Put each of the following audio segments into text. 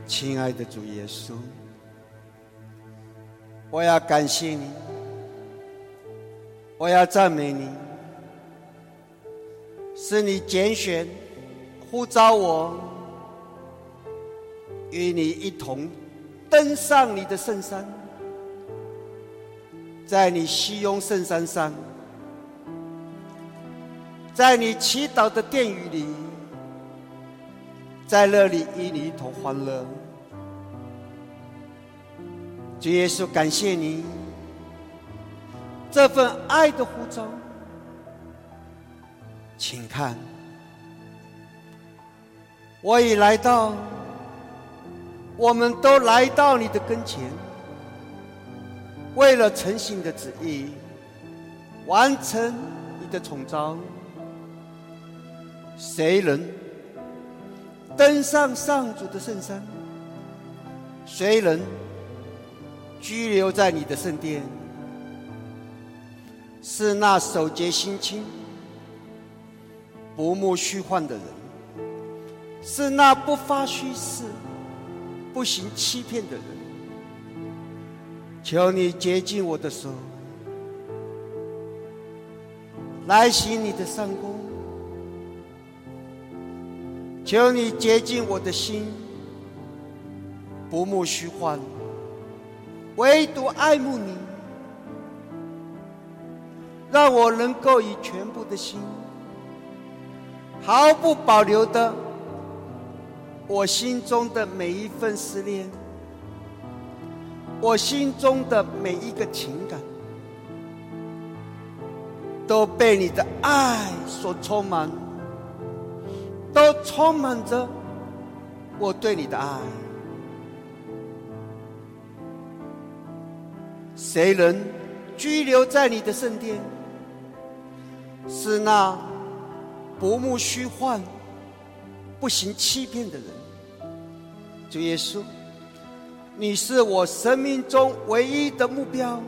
亲爱的主耶稣，我要感谢你，我要赞美你，是你拣选呼召我与你一同登上你的圣山，在你西雍圣山上，在你祈祷的殿宇里，在那里与你一同欢乐。主耶稣，感谢你这份爱的呼召。请看，我已来到，我们都来到你的跟前，为了诚心的旨意，完成你的宠召。谁能登上上主的圣山？谁能居留在你的圣殿？是那守节心清、不慕虚幻的人，是那不发虚誓、不行欺骗的人。求你洁净我的手，来行你的善功。求你洁净我的心，不慕虚幻，唯独爱慕你，让我能够以全部的心，毫不保留的，我心中的每一份思念，我心中的每一个情感，都被你的爱所充满，都充满着我对你的爱。谁能居留在你的圣殿？是那不慕虚幻、不行欺骗的人。主耶稣，你是我生命中唯一的目标。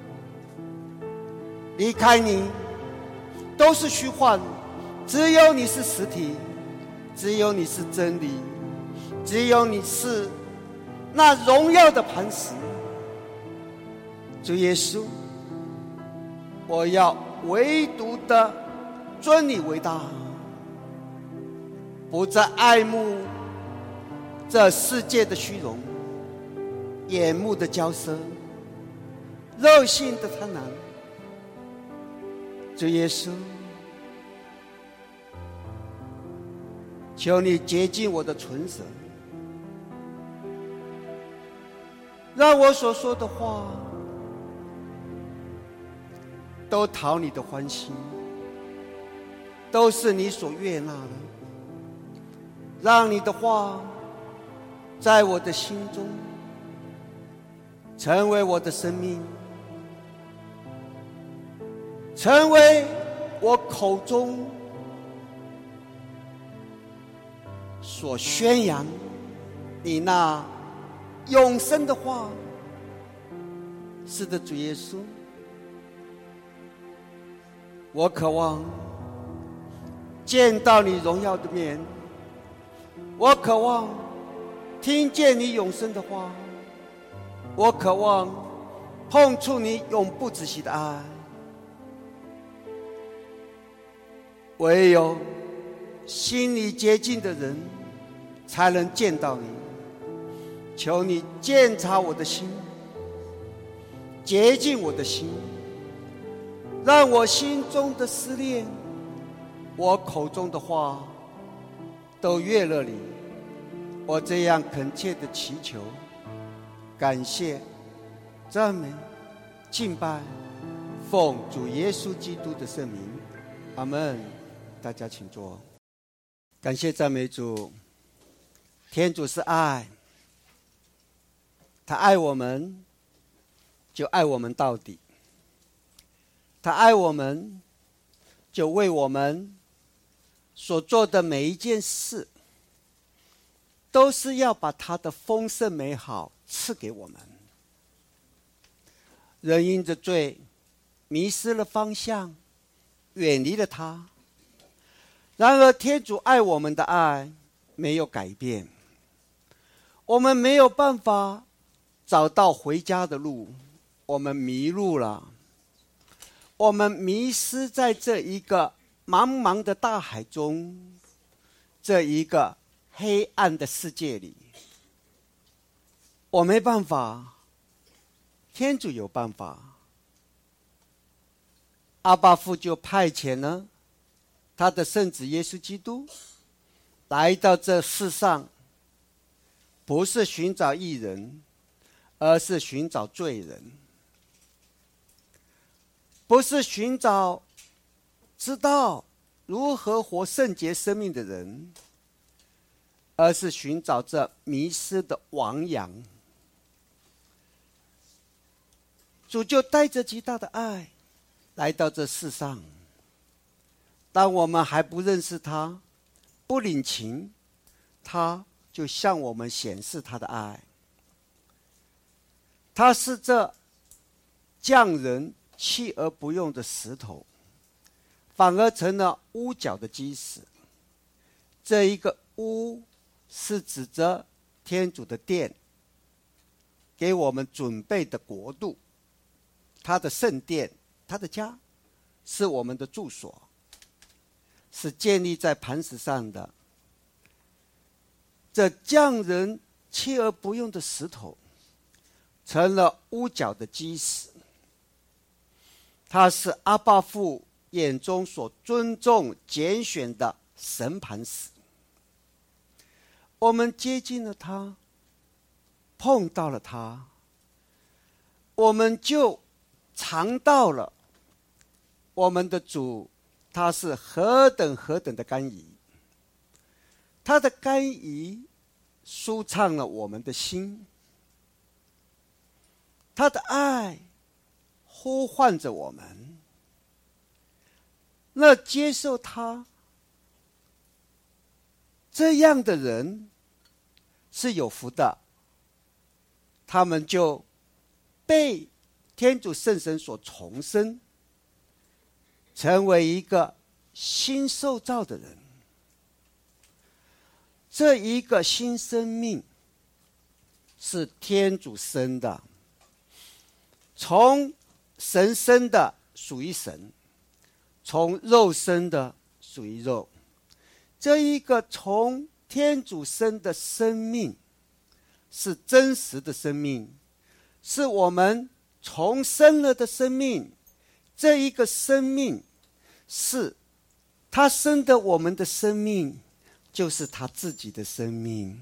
离开你都是虚幻，只有你是实体，只有你是真理，只有你是那荣耀的磐石。主耶稣，我要唯独的尊你为大，不再爱慕这世界的虚荣、眼目的骄奢、肉性的贪婪。主耶稣，求你洁净我的唇舌，让我所说的话都讨你的欢心，都是你所悦纳的。让你的话在我的心中成为我的生命，成为我口中所宣扬你那永生的话。是的，主耶稣，我渴望见到你荣耀的面，我渴望听见你永生的话，我渴望碰触你永不止息的爱。唯有心里洁净的人才能见到你。求你鉴察我的心，洁净我的心，让我心中的思念，我口中的话都悦乐你。我这样恳切的祈求、感谢、赞美、敬拜，奉主耶稣基督的圣名，阿们。大家请坐。感谢赞美主。天主是爱，他爱我们就爱我们到底，他爱我们就为我们所做的每一件事都是要把他的丰盛美好赐给我们。人因着罪迷失了方向，远离了他，然而天主爱我们的爱没有改变。 我们没有办法找到回家的路，我们迷路了，我们迷失在这一个茫茫的大海中，这一个黑暗的世界里。我没办法，天主有办法。阿爸父就派遣了他的圣子耶稣基督来到这世上，不是寻找义人，而是寻找罪人；不是寻找知道如何活圣洁生命的人，而是寻找这迷失的亡羊。主就带着极大的爱来到这世上。当我们还不认识他，不领情，他就向我们显示他的爱。他是这匠人弃而不用的石头，反而成了屋角的基石。这一个屋是指着天主的殿，给我们准备的国度，他的圣殿，他的家，是我们的住所，是建立在磐石上的。这匠人弃而不用的石头，成了屋角的基石。它是阿爸父眼中所尊重拣选的神磐石。我们接近了他，碰到了他，我们就尝到了我们的主，他是何等何等的甘饴。他的甘饴舒畅了我们的心，他的爱呼唤着我们。那接受他这样的人是有福的，他们就被天主圣神所重生，成为一个新受造的人。这一个新生命是天主生的，从神生的属于神，从肉生的属于肉。这一个从天主生的生命是真实的生命，是我们重生了的生命。这一个生命是他生的我们的生命，就是他自己的生命。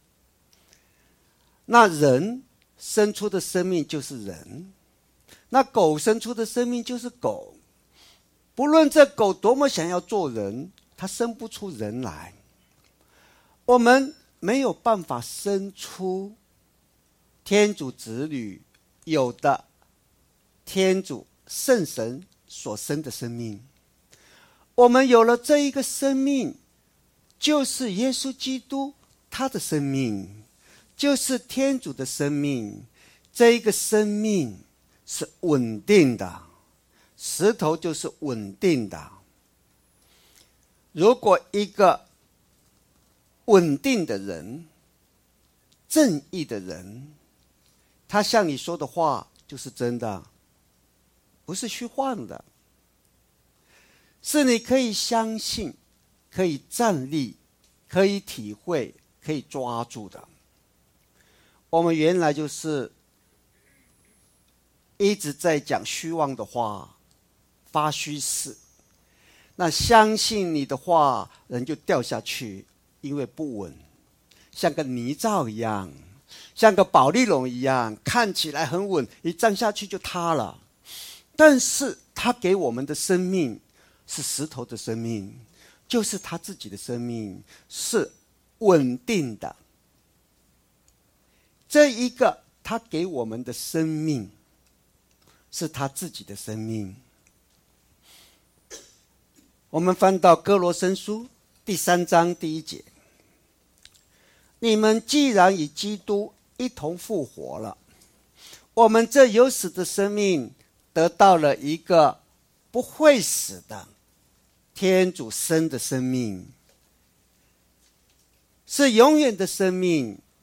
那人生出的生命就是人，那狗生出的生命就是狗。不论这狗多么想要做人，它生不出人来。我们没有办法生出天主子女有的天主圣神所生的生命。我们有了这一个生命，就是耶稣基督他的生命，就是天主的生命。这一个生命是稳定的，石头就是稳定的。如果一个稳定的人，正义的人，他向你说的话就是真的，不是虚幻的，是你可以相信，可以站立，可以体会，可以抓住的。我们原来就是一直在讲虚妄的话，发虚誓。那相信你的话，人就掉下去，因为不稳，像个泥沼一样，像个保丽龙一样，看起来很稳，一站下去就塌了。但是他给我们的生命是石头的生命，就是他自己的生命，是稳定的。这一个他给我们的生命是他自己的生命。我们翻到哥罗森书第3章第1节，你们既然与基督一同复活了，我们这有死的生命得到了一个不会死的天主生的生命，是永远的生命，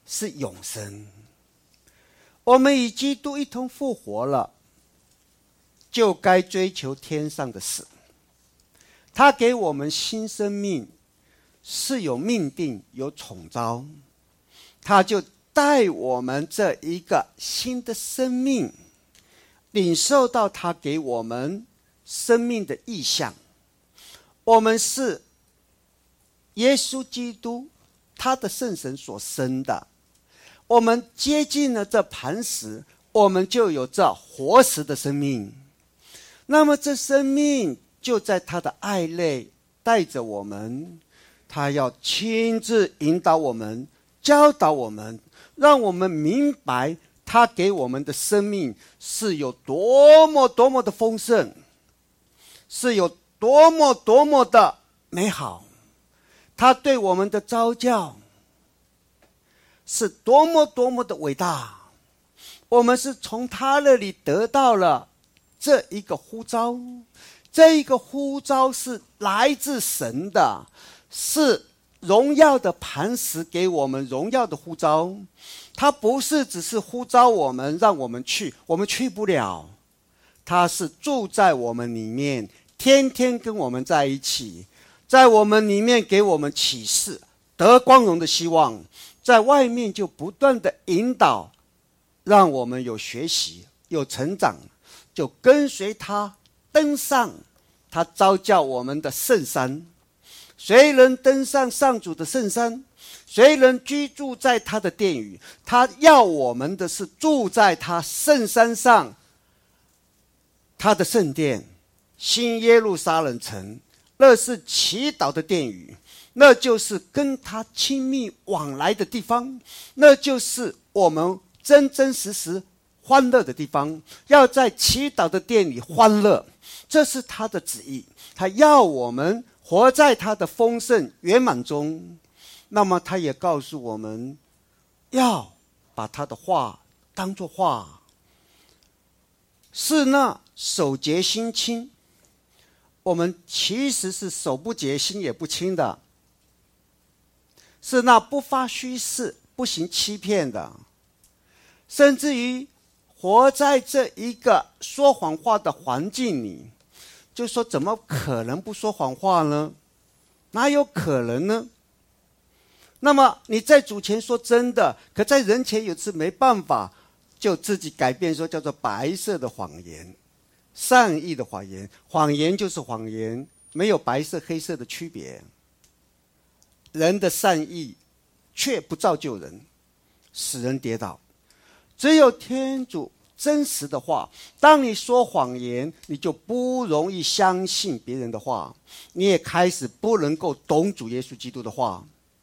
是永生。我们与基督一同复活了，就该追求天上的事。他给我们新生命，是有命定有宠召，他就带我们这一个新的生命，领受到他给我们生命的意象。我们是耶稣基督他的圣神所生的，我们接近了这磐石，我们就有这活石的生命。那么这生命就在他的爱内带着我们，他要亲自引导我们，教导我们，让我们明白他给我们的生命是有多么多么的丰盛，是有多么多么的美好。他对我们的召叫是多么多么的伟大。我们是从他那里得到了这一个呼召，这一个呼召是来自神的，是荣耀的磐石给我们荣耀的呼召。他不是只是呼召我们让我们去，我们去不了，他是住在我们里面，天天跟我们在一起，在我们里面给我们启示，得光荣的希望，在外面就不断的引导，让我们有学习有成长，就跟随他登上他召叫我们的圣山。谁能登上上主的圣山？谁能居住在他的殿宇？他要我们的是住在他圣山上，他的圣殿，新耶路撒冷城，那是祈祷的殿宇，那就是跟他亲密往来的地方，那就是我们真真实实欢乐的地方。要在祈祷的殿里欢乐，这是他的旨意，他要我们活在他的丰盛圆满中。那么他也告诉我们，要把他的话当作话，是那手洁心清。我们其实是手不洁心也不清的，是那不发虚誓不行欺骗的，甚至于活在这一个说谎话的环境里，就说怎么可能不说谎话呢？哪有可能呢？那么你在主前说真的，可在人前有次没办法，就自己改变说叫做白色的谎言，善意的谎言。谎言就是谎言，没有白色黑色的区别。人的善意却不造就人，使人跌倒。只有天主真实的话，当你说谎言，你就不容易相信别人的话，你也开始不能够懂主耶稣基督的话，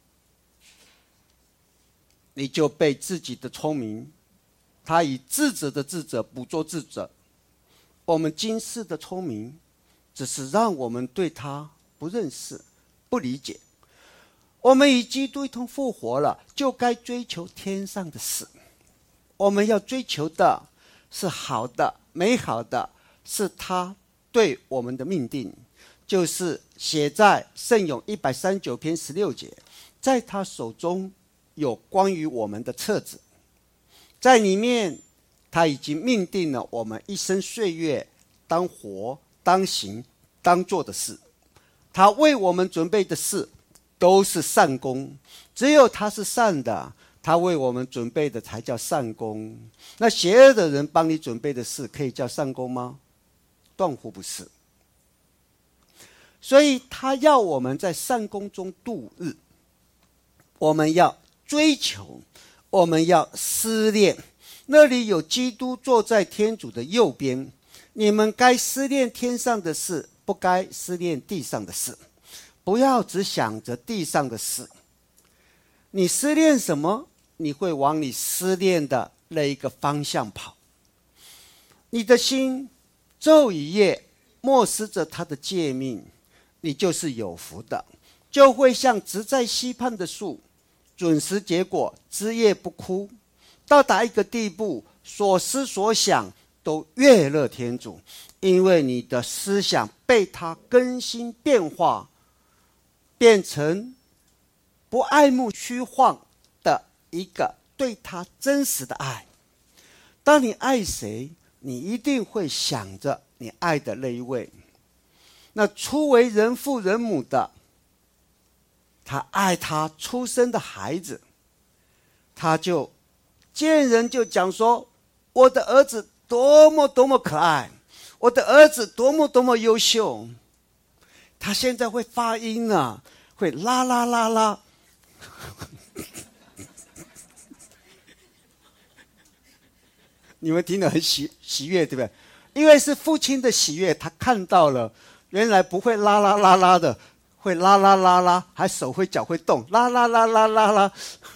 你就被自己的聪明，他以智者的智者捕捉智者。我们今世的聪明只是让我们对他不认识不理解。我们与基督一同复活了，就该追求天上的事。我们要追求的是好的美好的，是他对我们的命定，就是写在圣咏139篇16节，在他手中有关于我们的册子，在里面他已经命定了我们一生岁月当活当行当做的事。他为我们准备的事都是善功，只有他是善的，他为我们准备的才叫善功。那邪恶的人帮你准备的事可以叫善功吗？断乎不是。所以他要我们在善功中度日，我们要追求，我们要思念，那里有基督坐在天主的右边。你们该思念天上的事，不该思念地上的事。不要只想着地上的事，你思念什么，你会往你思念的那一个方向跑。你的心昼与夜默思着他的诫命，你就是有福的，就会像植在溪畔的树，准时结果，枝叶不枯。到达一个地步，所思所想都悦乐天主，因为你的思想被他更新变化，变成不爱慕虚幻的一个对他真实的爱。当你爱谁，你一定会想着你爱的那一位。那初为人父人母的，他爱他出生的孩子，他就见人就讲说，我的儿子多么多么可爱，我的儿子多么多么优秀。他现在会发音啊，会啦啦啦啦。你们听得很喜悦，对不对？因为是父亲的喜悦，他看到了，原来不会啦啦啦啦的，会啦啦啦啦，还手会脚会动，啦啦啦啦啦啦。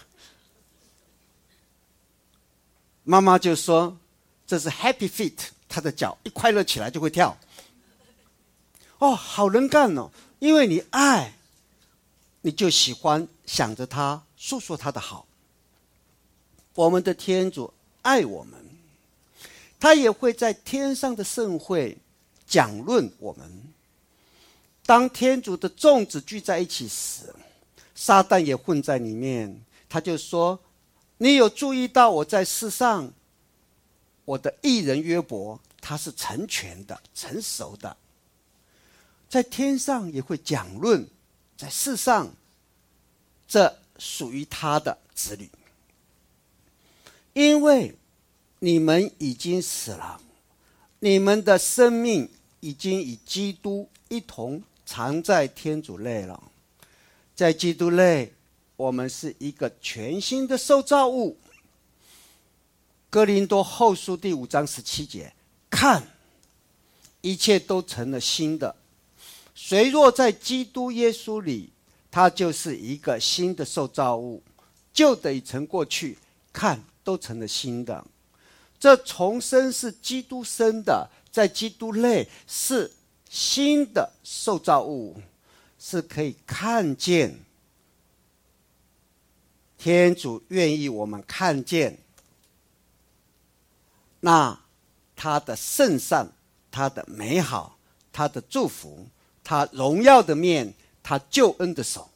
妈妈就说这是 happy feet， 他的脚一快乐起来就会跳。哦，好能干哦！因为你爱，你就喜欢想着他，诉说他的好。我们的天主爱我们，他也会在天上的盛会讲论我们。当天主的众子聚在一起时，撒旦也混在里面。他就说，你有注意到我在世上，我的义人约伯，他是成全的，成熟的，在天上也会讲论在世上这属于他的子女。因为你们已经死了，你们的生命已经与基督一同藏在天主内了。在基督内，我们是一个全新的受造物。哥林多后书第5章17节，看，一切都成了新的。谁若在基督耶稣里，他就是一个新的受造物，旧的已成过去，看，都成了新的。这重生是基督生的，在基督内是新的受造物，是可以看见。天主愿意我们看见那他的圣善，他的美好，他的祝福，他荣耀的面，他救恩的手，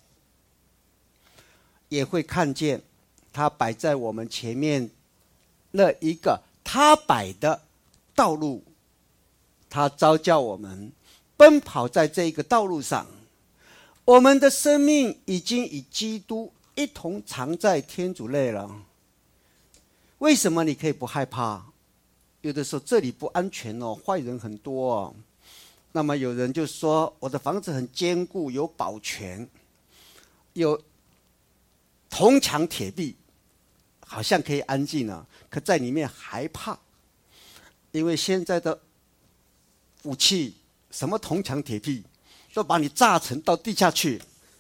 也会看见他摆在我们前面那一个他摆的道路，他召叫我们奔跑在这一个道路上。我们的生命已经与基督一同藏在天主内了。为什么你可以不害怕？有的时候这里不安全哦，坏人很多哦。那么有人就说，我的房子很坚固，有保全，有铜墙铁壁，好像可以安静了，可在里面害怕。因为现在的武器，什么铜墙铁壁，说把你炸成到地下去，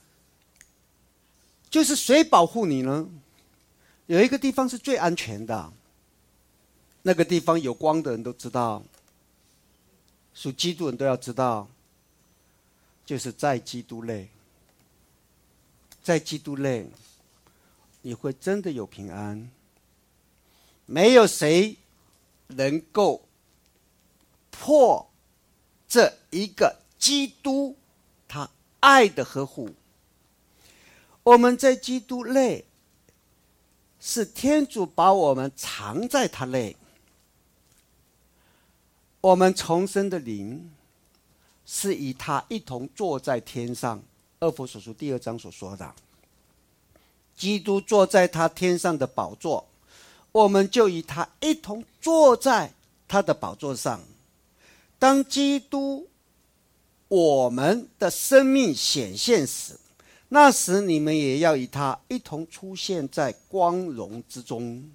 就是谁保护你呢？有一个地方是最安全的，那个地方有光的人都知道，属基督人都要知道，就是在基督内。在基督内，你会真的有平安。没有谁能够破这一个基督他爱的呵护。我们在基督内，是天主把我们藏在他内。我们重生的灵是与他一同坐在天上，厄弗所书第2章所说的，基督坐在他天上的宝座，我们就与他一同坐在他的宝座上。当基督我们的生命显现时，那时你们也要与他一同出现在光荣之中。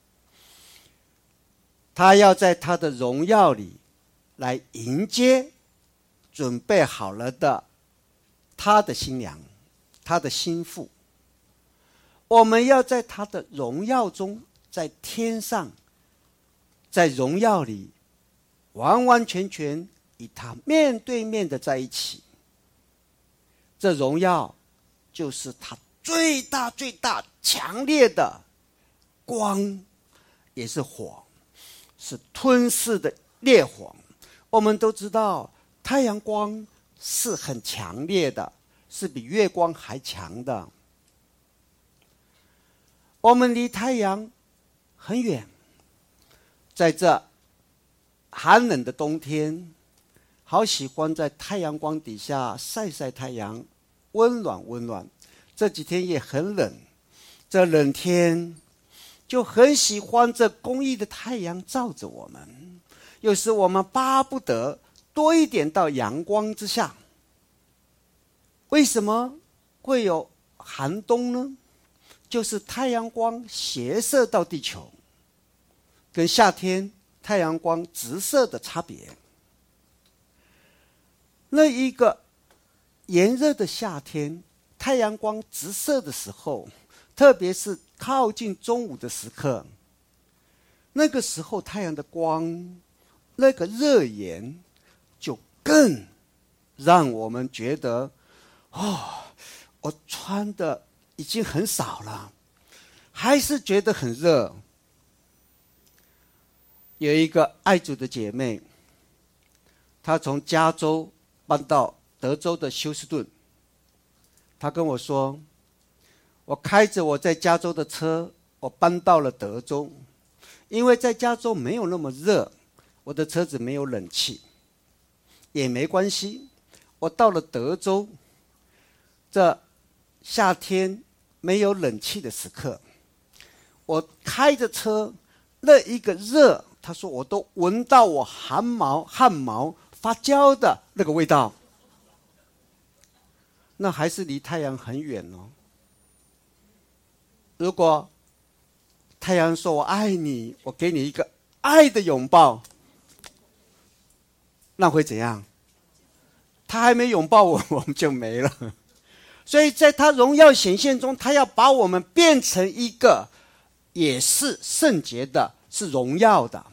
他要在他的荣耀里来迎接准备好了的他的新娘，他的心腹。我们要在他的荣耀中，在天上，在荣耀里完完全全与他面对面的在一起。这荣耀就是他最大最大强烈的光，也是火，是吞噬的烈火。我们都知道太阳光是很强烈的，是比月光还强的。 我们离太阳很远，在这寒冷的冬天，好喜欢在太阳光底下晒晒太阳，温暖温暖。这几天也很冷，这冷天就很喜欢这公义的太阳照着我们，有时我们巴不得多一点到阳光之下。为什么会有寒冬呢？就是太阳光斜射到地球，跟夏天太阳光直射的差别。那一个炎热的夏天，太阳光直射的时候，特别是靠近中午的时刻，那个时候太阳的光，那个热炎就更让我们觉得，我穿的已经很少了，还是觉得很热。有一个爱主的姐妹，她从加州搬到德州的休斯顿。她跟我说，我开着我在加州的车，我搬到了德州，因为在加州没有那么热，我的车子没有冷气，也没关系。我到了德州，这夏天没有冷气的时刻，我开着车，那一个热，他说我都闻到我汗毛发焦的那个味道。那还是离太阳很远哦。如果太阳说我爱你，我给你一个爱的拥抱，那会怎样？他还没拥抱我，我们就没了。所以在他荣耀显现中，他要把我们变成一个也是圣洁的，是荣耀的，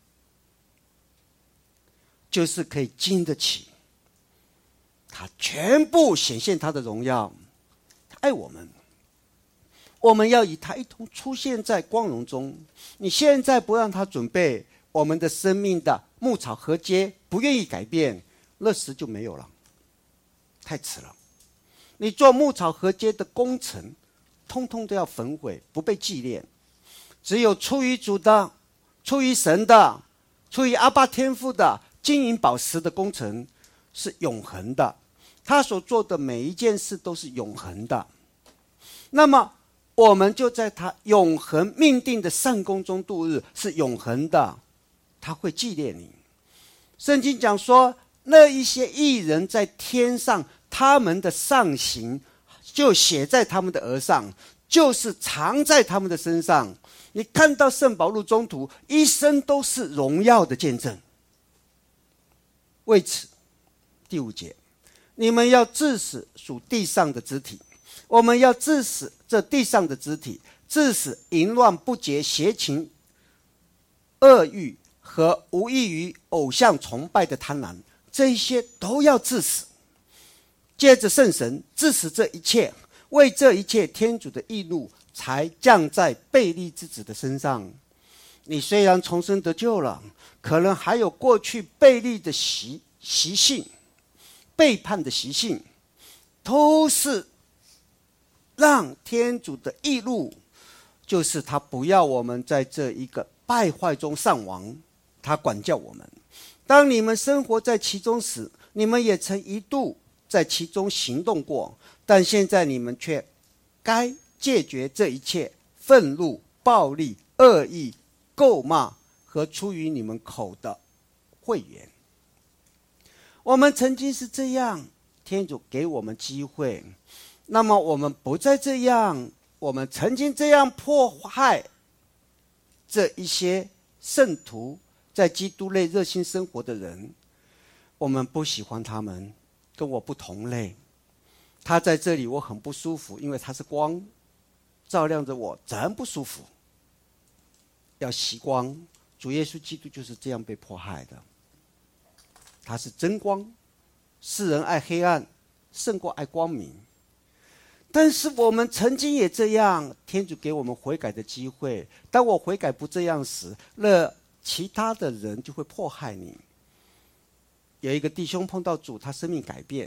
就是可以经得起他全部显现他的荣耀。他爱我们，我们要与他一同出现在光荣中。你现在不让他准备我们的生命的牧草禾秸，不愿意改变，那时就没有了，太迟了。你做牧草禾秸的工程，通通都要焚毁，不被纪念。只有出于主的，出于神的，出于阿爸天父的金银宝石的工程是永恒的，他所做的每一件事都是永恒的。那么我们就在他永恒命定的善功中度日，是永恒的，他会纪念你。圣经讲说，那一些义人在天上，他们的上行就写在他们的额上，就是藏在他们的身上。你看到圣保禄中途一生都是荣耀的见证。为此，第5节，你们要治死属地上的肢体。我们要治死这地上的肢体，治死淫乱不洁、邪情、恶欲和无异于偶像崇拜的贪婪，这一些都要治死。接着圣神治死这一切，为这一切天主的义怒才降在悖逆之子的身上。你虽然重生得救了，可能还有过去悖逆的习性、背叛的习性，都是让天主的义怒，就是他不要我们在这一个败坏中丧亡，他管教我们。当你们生活在其中时，你们也曾一度在其中行动过，但现在你们却该戒绝这一切愤怒、暴力、恶意、咒骂和出于你们口的秽言。我们曾经是这样，天主给我们机会，那么我们不再这样。我们曾经这样迫害这一些圣徒，在基督内热心生活的人，我们不喜欢他们，跟我不同类。他在这里我很不舒服，因为他是光，照亮着我，真不舒服。要熄光。主耶稣基督就是这样被迫害的。他是真光，世人爱黑暗胜过爱光明。但是我们曾经也这样，天主给我们悔改的机会。当我悔改不这样时，那其他的人就会迫害你。有一个弟兄碰到主，他生命改变，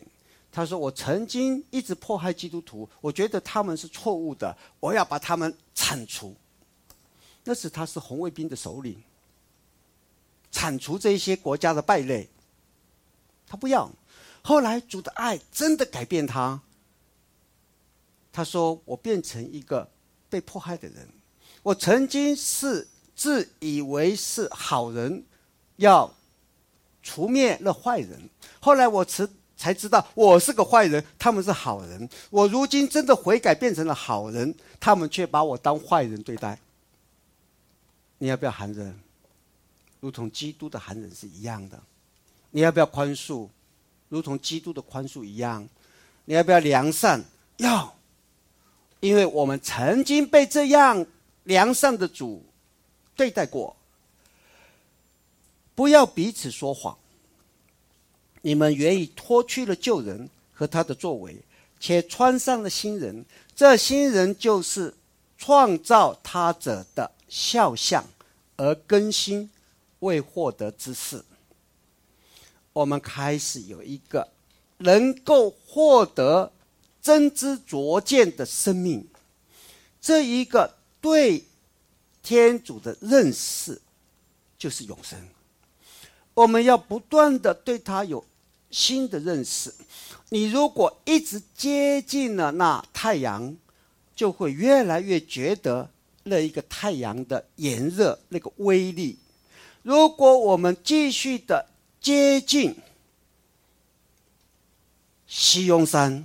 他说：“我曾经一直迫害基督徒，我觉得他们是错误的，我要把他们铲除。”那时他是红卫兵的首领，铲除这些国家的败类，他不要。后来主的爱真的改变他。他说：“我变成一个被迫害的人，我曾经是自以为是好人，要除灭那坏人。后来我才知道我是个坏人，他们是好人。我如今真的悔改变成了好人，他们却把我当坏人对待。你要不要含忍？如同基督的含忍是一样的。你要不要宽恕？如同基督的宽恕一样。你要不要良善？要。因为我们曾经被这样良善的主对待过。不要彼此说谎。你们原已脱去了旧人和他的作为，且穿上了新人。这新人就是创造他者的肖像，而更新未获得之事。我们开始有一个能够获得真知灼见的生命，这一个对天主的认识就是永生。我们要不断的对他有新的认识。你如果一直接近了那太阳，就会越来越觉得那一个太阳的炎热，那个威力。如果我们继续的接近西雍山，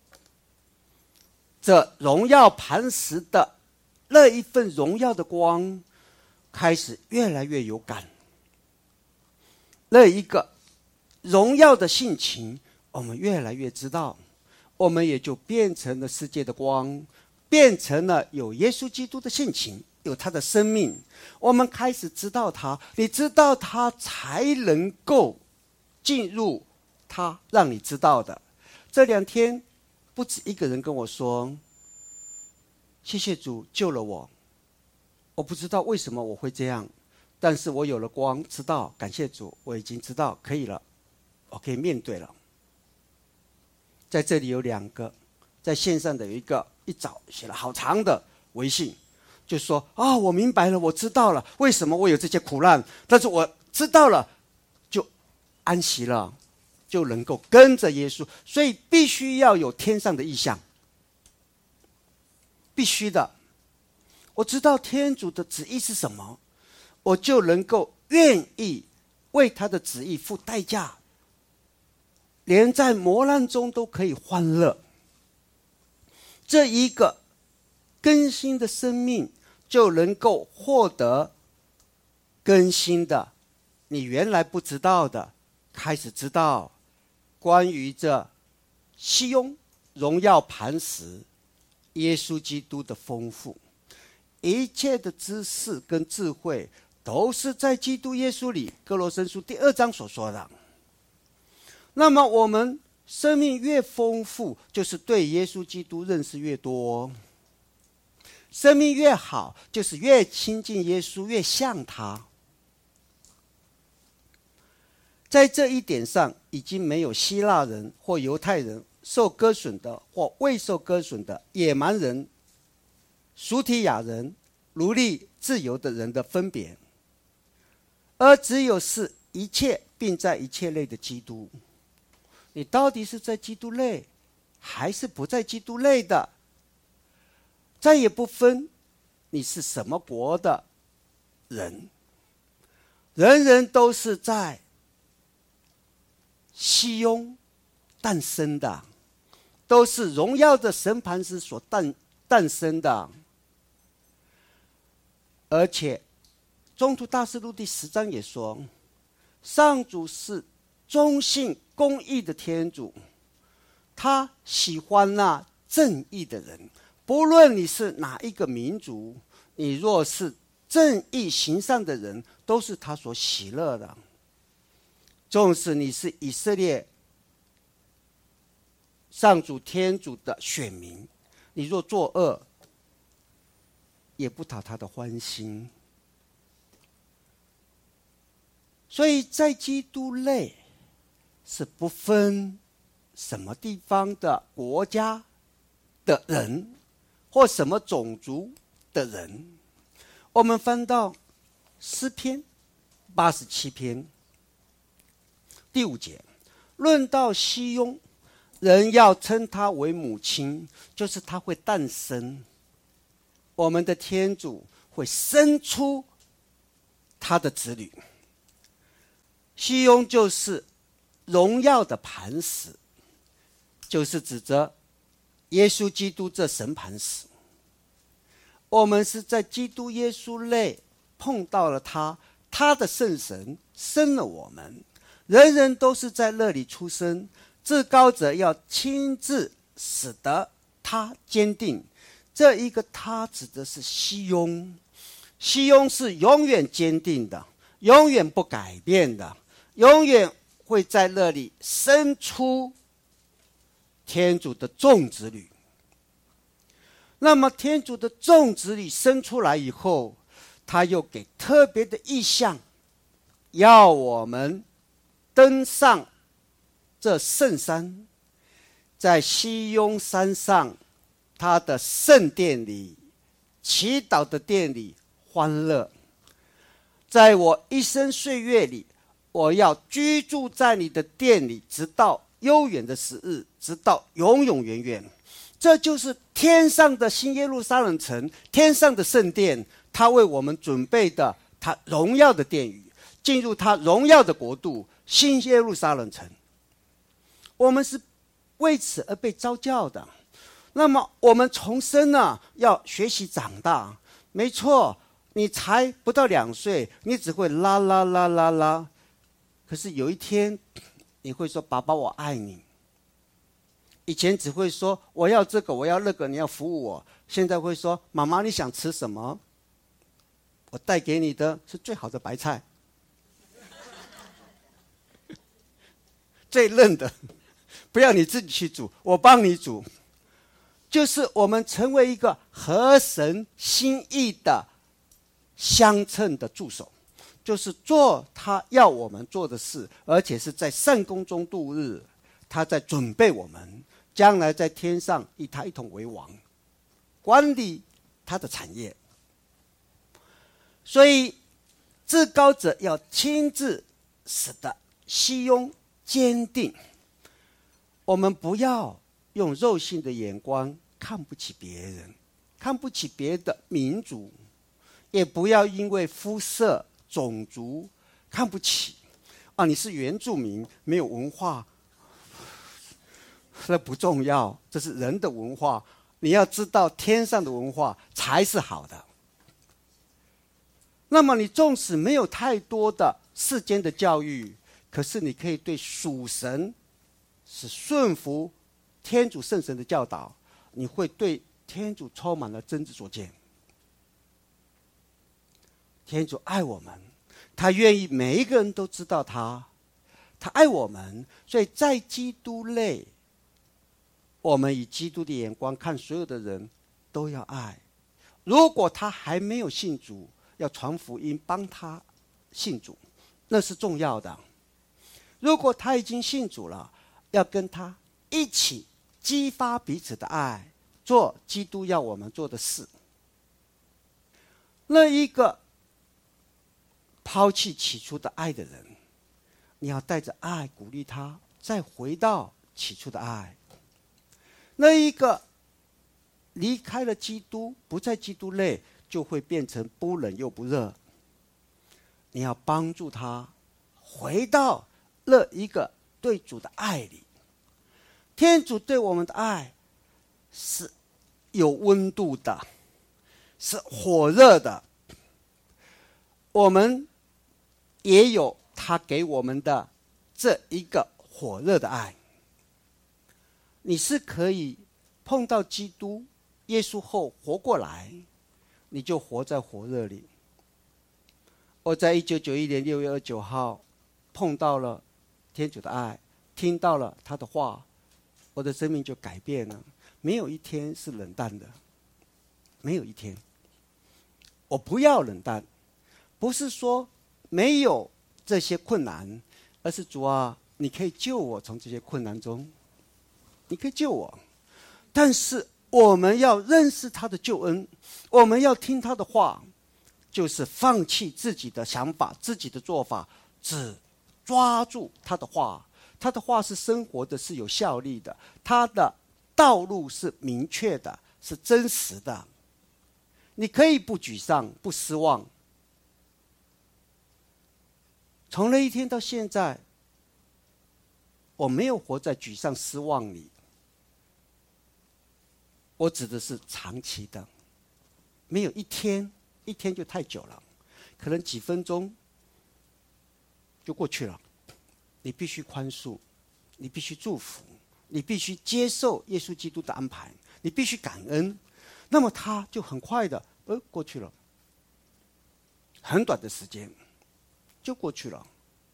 这荣耀磐石的那一份荣耀的光开始越来越有感，那一个荣耀的性情我们越来越知道，我们也就变成了世界的光，变成了有耶稣基督的性情，有他的生命。我们开始知道他，你知道他才能够进入他让你知道的。这2天不止一个人跟我说，谢谢主救了我，我不知道为什么我会这样，但是我有了光，知道感谢主，我已经知道可以了，我可以面对了。在这里有2个，在线上的有一个一早写了好长的微信，就说我明白了，我知道了为什么我有这些苦难，但是我知道了就安息了，就能够跟着耶稣。所以必须要有天上的意象，必须的。我知道天主的旨意是什么，我就能够愿意为他的旨意付代价，连在磨难中都可以欢乐。这一个更新的生命就能够获得更新的，你原来不知道的开始知道，关于这西雍荣耀磐石耶稣基督的丰富，一切的知识跟智慧都是在基督耶稣里，哥罗森书第2章所说的。那么我们生命越丰富，就是对耶稣基督认识越多。生命越好，就是越亲近耶稣，越像他。在这一点上，已经没有希腊人或犹太人，受割损的或未受割损的，野蛮人、属提亚人、奴隶、自由的人的分别，而只有是一切并在一切内的基督。你到底是在基督内还是不在基督内的，再也不分你是什么国的人，人人都是在西雍诞生的，都是荣耀的神磐石所诞生的。而且宗徒大事录第10章也说，上主是忠信公义的天主，他喜欢那正义的人。不论你是哪一个民族，你若是正义行善的人，都是他所喜乐的。纵使你是以色列上主天主的选民，你若作恶，也不讨他的欢心。所以在基督内是不分什么地方的国家的人，或什么种族的人。我们翻到诗篇87篇第5节，论到西雍，人要称他为母亲，就是他会诞生，我们的天主会生出他的子女。西雍就是荣耀的磐石，就是指着耶稣基督这神磐石。我们是在基督耶稣内碰到了他，他的圣神生了我们，人人都是在那里出生。至高者要亲自使得他坚定。这一个他指的是西雍，西雍是永远坚定的，永远不改变的，永远会在那里生出天主的众子女。那么天主的众子女生出来以后，他又给特别的意象，要我们登上这圣山，在西雍山上他的圣殿里，祈祷的殿里欢乐。在我一生岁月里，我要居住在你的殿里，直到悠远的时日，直到永永远远。这就是天上的新耶路撒冷城，天上的圣殿，他为我们准备的他荣耀的殿宇，进入他荣耀的国度，新耶路撒冷城。我们是为此而被召叫的。那么我们重生呢，要学习长大。没错，你才不到2岁，你只会啦啦啦啦啦。可是有一天你会说，爸爸我爱你。以前只会说我要这个我要那个，你要服务我。现在会说，妈妈你想吃什么，我带给你的是最好的白菜，最嫩的，不要你自己去煮，我帮你煮。就是我们成为一个合神心意的相称的助手，就是做他要我们做的事，而且是在圣宫中度日。他在准备我们将来在天上与他一同为王，管理他的产业。所以至高者要亲自使得西雍坚定。我们不要用肉性的眼光看不起别人，看不起别的民族，也不要因为肤色种族看不起啊，你是原住民没有文化，那不重要，这是人的文化，你要知道天上的文化才是好的。那么你纵使没有太多的世间的教育，可是你可以对属神是顺服天主圣神的教导，你会对天主充满了真知所见。天主爱我们，他愿意每一个人都知道他爱我们，所以在基督内，我们以基督的眼光看所有的人都要爱。如果他还没有信主，要传福音帮他信主，那是重要的。如果他已经信主了，要跟他一起激发彼此的爱，做基督要我们做的事。那一个抛弃起初的爱的人，你要带着爱鼓励他再回到起初的爱。那一个离开了基督，不在基督内，就会变成不冷又不热。你要帮助他回到那一个对主的爱里。天主对我们的爱是有温度的，是火热的。我们也有他给我们的这一个火热的爱。你是可以碰到基督耶稣后活过来，你就活在火热里。我在1991年6月29号碰到了天主的爱，听到了他的话，我的生命就改变了。没有一天是冷淡的，没有一天。我不要冷淡，不是说没有这些困难，而是主啊，你可以救我从这些困难中。 你可以救我。但是我们要认识他的救恩，我们要听他的话，就是放弃自己的想法、自己的做法，只抓住他的话。他的话是生活的，是有效力的，他的道路是明确的，是真实的。你可以不沮丧、不失望。从那一天到现在，我没有活在沮丧、失望里。我指的是长期的，没有一天就太久了，可能几分钟就过去了。你必须宽恕，你必须祝福，你必须接受耶稣基督的安排，你必须感恩，那么他就很快的过去了，很短的时间就过去了。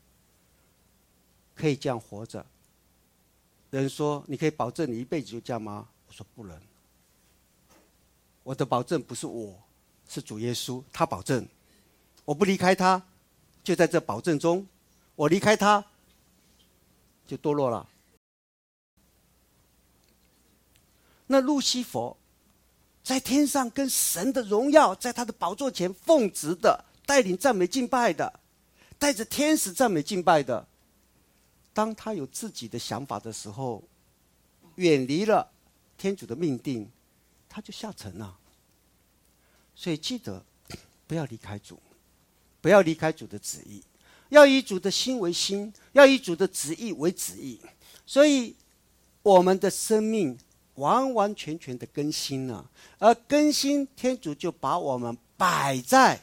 可以这样活着。人说你可以保证你一辈子就这样吗？我说不能。我的保证不是我，是主耶稣，他保证。我不离开他，就在这保证中，我离开他就堕落了。那路西弗在天上跟神的荣耀，在他的宝座前奉旨的，带领赞美敬拜的，带着天使赞美敬拜的，当他有自己的想法的时候，远离了天主的命定，他就下沉了。所以记得不要离开主，不要离开主的旨意，要以主的心为心，要以主的旨意为旨意。所以我们的生命完完全全的更新了，而更新，天主就把我们摆在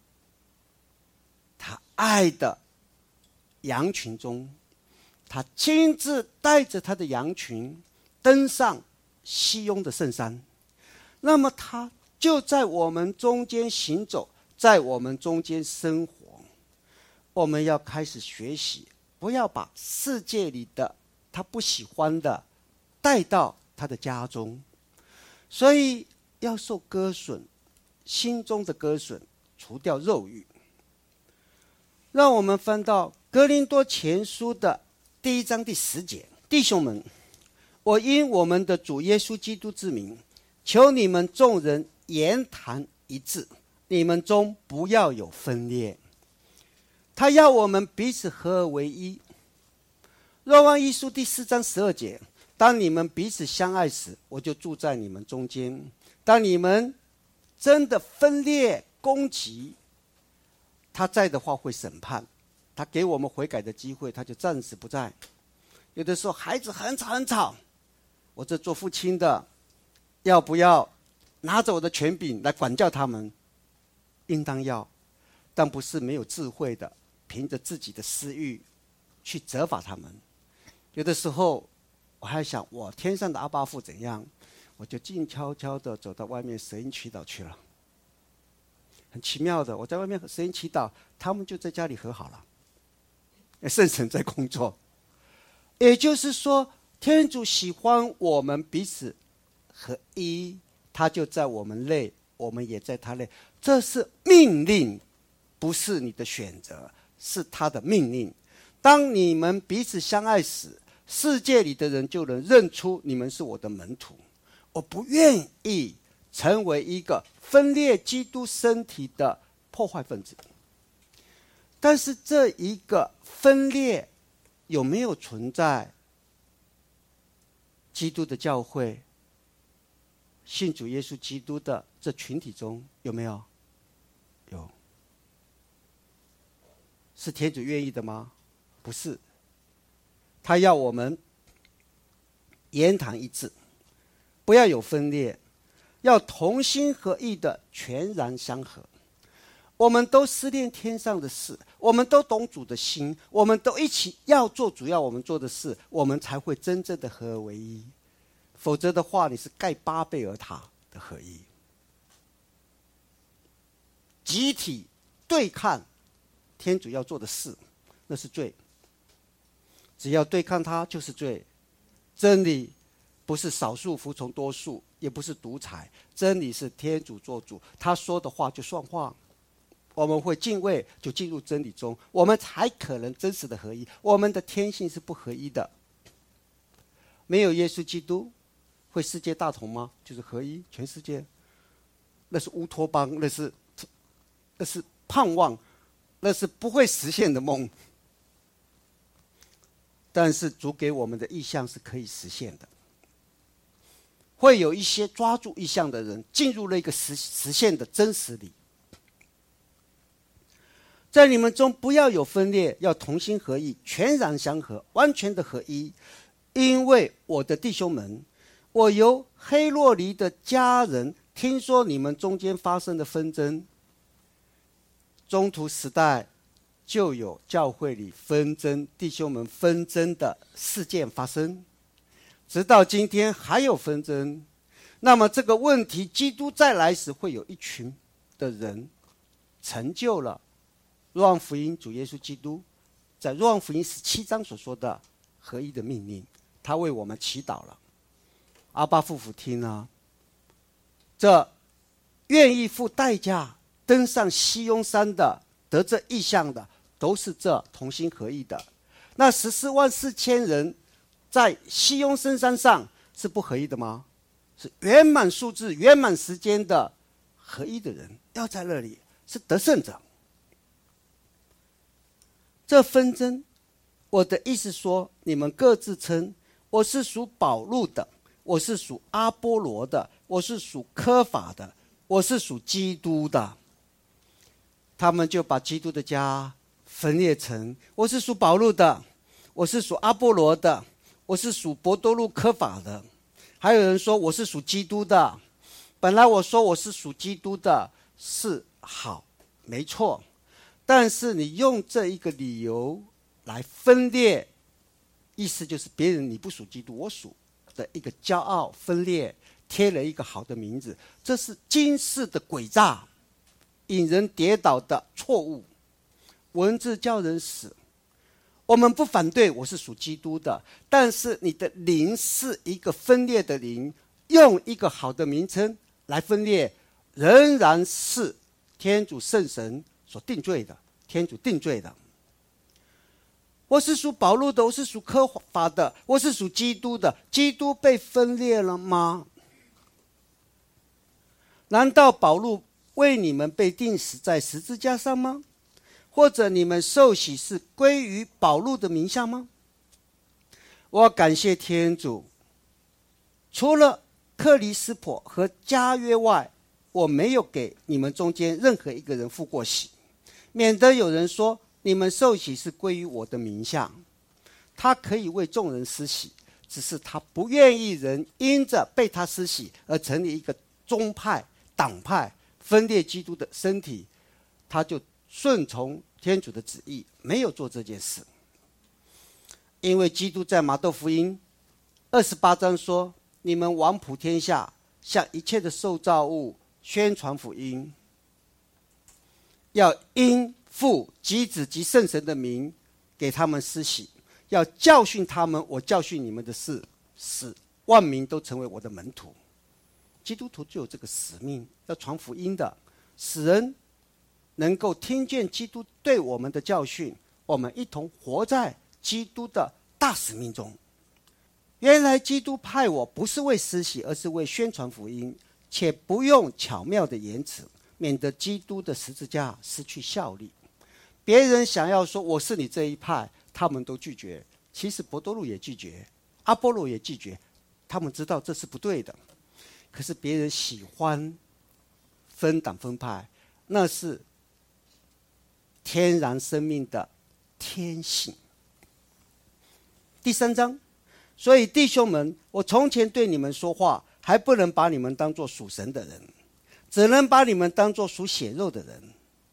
他爱的羊群中，他亲自带着他的羊群登上西雍的圣山，那么他就在我们中间行走，在我们中间生活。我们要开始学习，不要把世界里的他不喜欢的带到他的家中。所以要受割损，心中的割损，除掉肉欲。让我们翻到哥林多前书的第1章第10节，弟兄们，我因我们的主耶稣基督之名，求你们众人言谈一致，你们中不要有分裂。他要我们彼此合而为一。若望一书第4章12节，当你们彼此相爱时，我就住在你们中间。当你们真的分裂攻击，他在的话会审判，他给我们悔改的机会，他就暂时不在。有的时候孩子很吵很吵，我这做父亲的要不要拿着我的权柄来管教他们？应当要，但不是没有智慧的凭着自己的私欲去责罚他们。有的时候我还想我天上的阿爸父怎样，我就静悄悄的走到外面舌音祈祷去了。很奇妙的，我在外面舌音祈祷，他们就在家里和好了。圣神在工作。也就是说，天主喜欢我们彼此合一，他就在我们内，我们也在他内。这是命令，不是你的选择，是他的命令。当你们彼此相爱时，世界里的人就能认出你们是我的门徒。我不愿意成为一个分裂基督身体的破坏分子。但是这一个分裂有没有存在基督的教会、信主耶稣基督的这群体中？有没有？有。是天主愿意的吗？不是。他要我们言谈一致，不要有分裂，要同心合意的全然相合。我们都思念天上的事，我们都懂主的心，我们都一起要做主要我们做的事，我们才会真正的合而为一。否则的话，你是盖巴贝尔塔的合一。集体对抗天主要做的事，那是罪。只要对抗它就是罪。真理不是少数服从多数，也不是独裁，真理是天主做主，他说的话就算话。我们会敬畏，就进入真理中，我们才可能真实的合一。我们的天性是不合一的。 没有耶稣基督，会世界大同吗？就是合一，全世界，那是乌托邦，那是盼望，那是不会实现的梦。但是主给我们的意象是可以实现的，会有一些抓住意象的人进入了一个实现的真实里。在你们中不要有分裂，要同心合意，全然相合，完全的合一。因为我的弟兄们，我由黑洛黎的家人听说你们中间发生的纷争，中途时代就有教会里纷争，弟兄们纷争的事件发生，直到今天还有纷争。那么这个问题，基督再来时会有一群的人成就了若望福音主耶稣基督在若望福音17章所说的合一的命令，他为我们祈祷了。阿爸父听啊，这愿意付代价登上西雍山的，得这异象的，都是这同心合意的。那144000人在西雍深山上是不合一的吗？是圆满数字、圆满时间的合一的人，要在那里是得胜者。这纷争，我的意思说，你们各自称我是属保禄的，我是属阿波罗的，我是属科法的，我是属基督的。他们就把基督的家分裂成，我是属保禄的，我是属阿波罗的，我是属伯多禄科法的。还有人说我是属基督的。本来我说我是属基督的是好，没错，但是你用这一个理由来分裂，意思就是别人你不属基督，我属的一个骄傲分裂，贴了一个好的名字，这是今世的诡诈，引人跌倒的错误，文字叫人死。我们不反对我是属基督的，但是你的灵是一个分裂的灵，用一个好的名称来分裂，仍然是天主圣神所定罪的，天主定罪的。我是属保禄的，我是属科法的，我是属基督的，基督被分裂了吗？难道保禄为你们被钉死在十字架上吗？或者你们受洗是归于保禄的名下吗？我感谢天主，除了克里斯颇和加约外，我没有给你们中间任何一个人付过洗，免得有人说你们受洗是归于我的名下。他可以为众人施洗，只是他不愿意人因着被他施洗而成立一个宗派、党派，分裂基督的身体，他就顺从天主的旨意，没有做这件事。因为基督在马窦福音28章说，你们往普天下，向一切的受造物宣传福音，要因父及子及圣神的名给他们施洗，要教训他们我教训你们的事，使万民都成为我的门徒。基督徒就有这个使命，要传福音的，使人能够听见基督对我们的教训，我们一同活在基督的大使命中。原来基督派我不是为施洗，而是为宣传福音，且不用巧妙的言辞，免得基督的十字架失去效力。别人想要说我是你这一派，他们都拒绝，其实伯多禄也拒绝，阿波罗也拒绝，他们知道这是不对的。可是别人喜欢分党分派，那是天然生命的天性。第3章，所以弟兄们，我从前对你们说话，还不能把你们当作属神的人，只能把你们当作属血肉的人。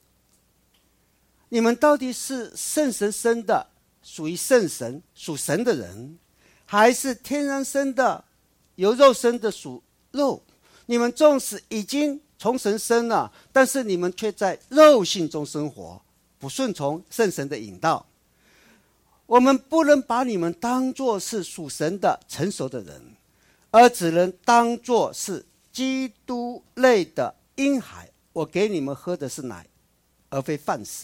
你们到底是圣神生的，属于圣神属神的人，还是天然生的，由肉生的属肉？你们纵使已经从神生了，但是你们却在肉性中生活，不顺从圣神的引导。我们不能把你们当作是属神的成熟的人，而只能当作是基督类的婴孩。我给你们喝的是奶，而非饭食，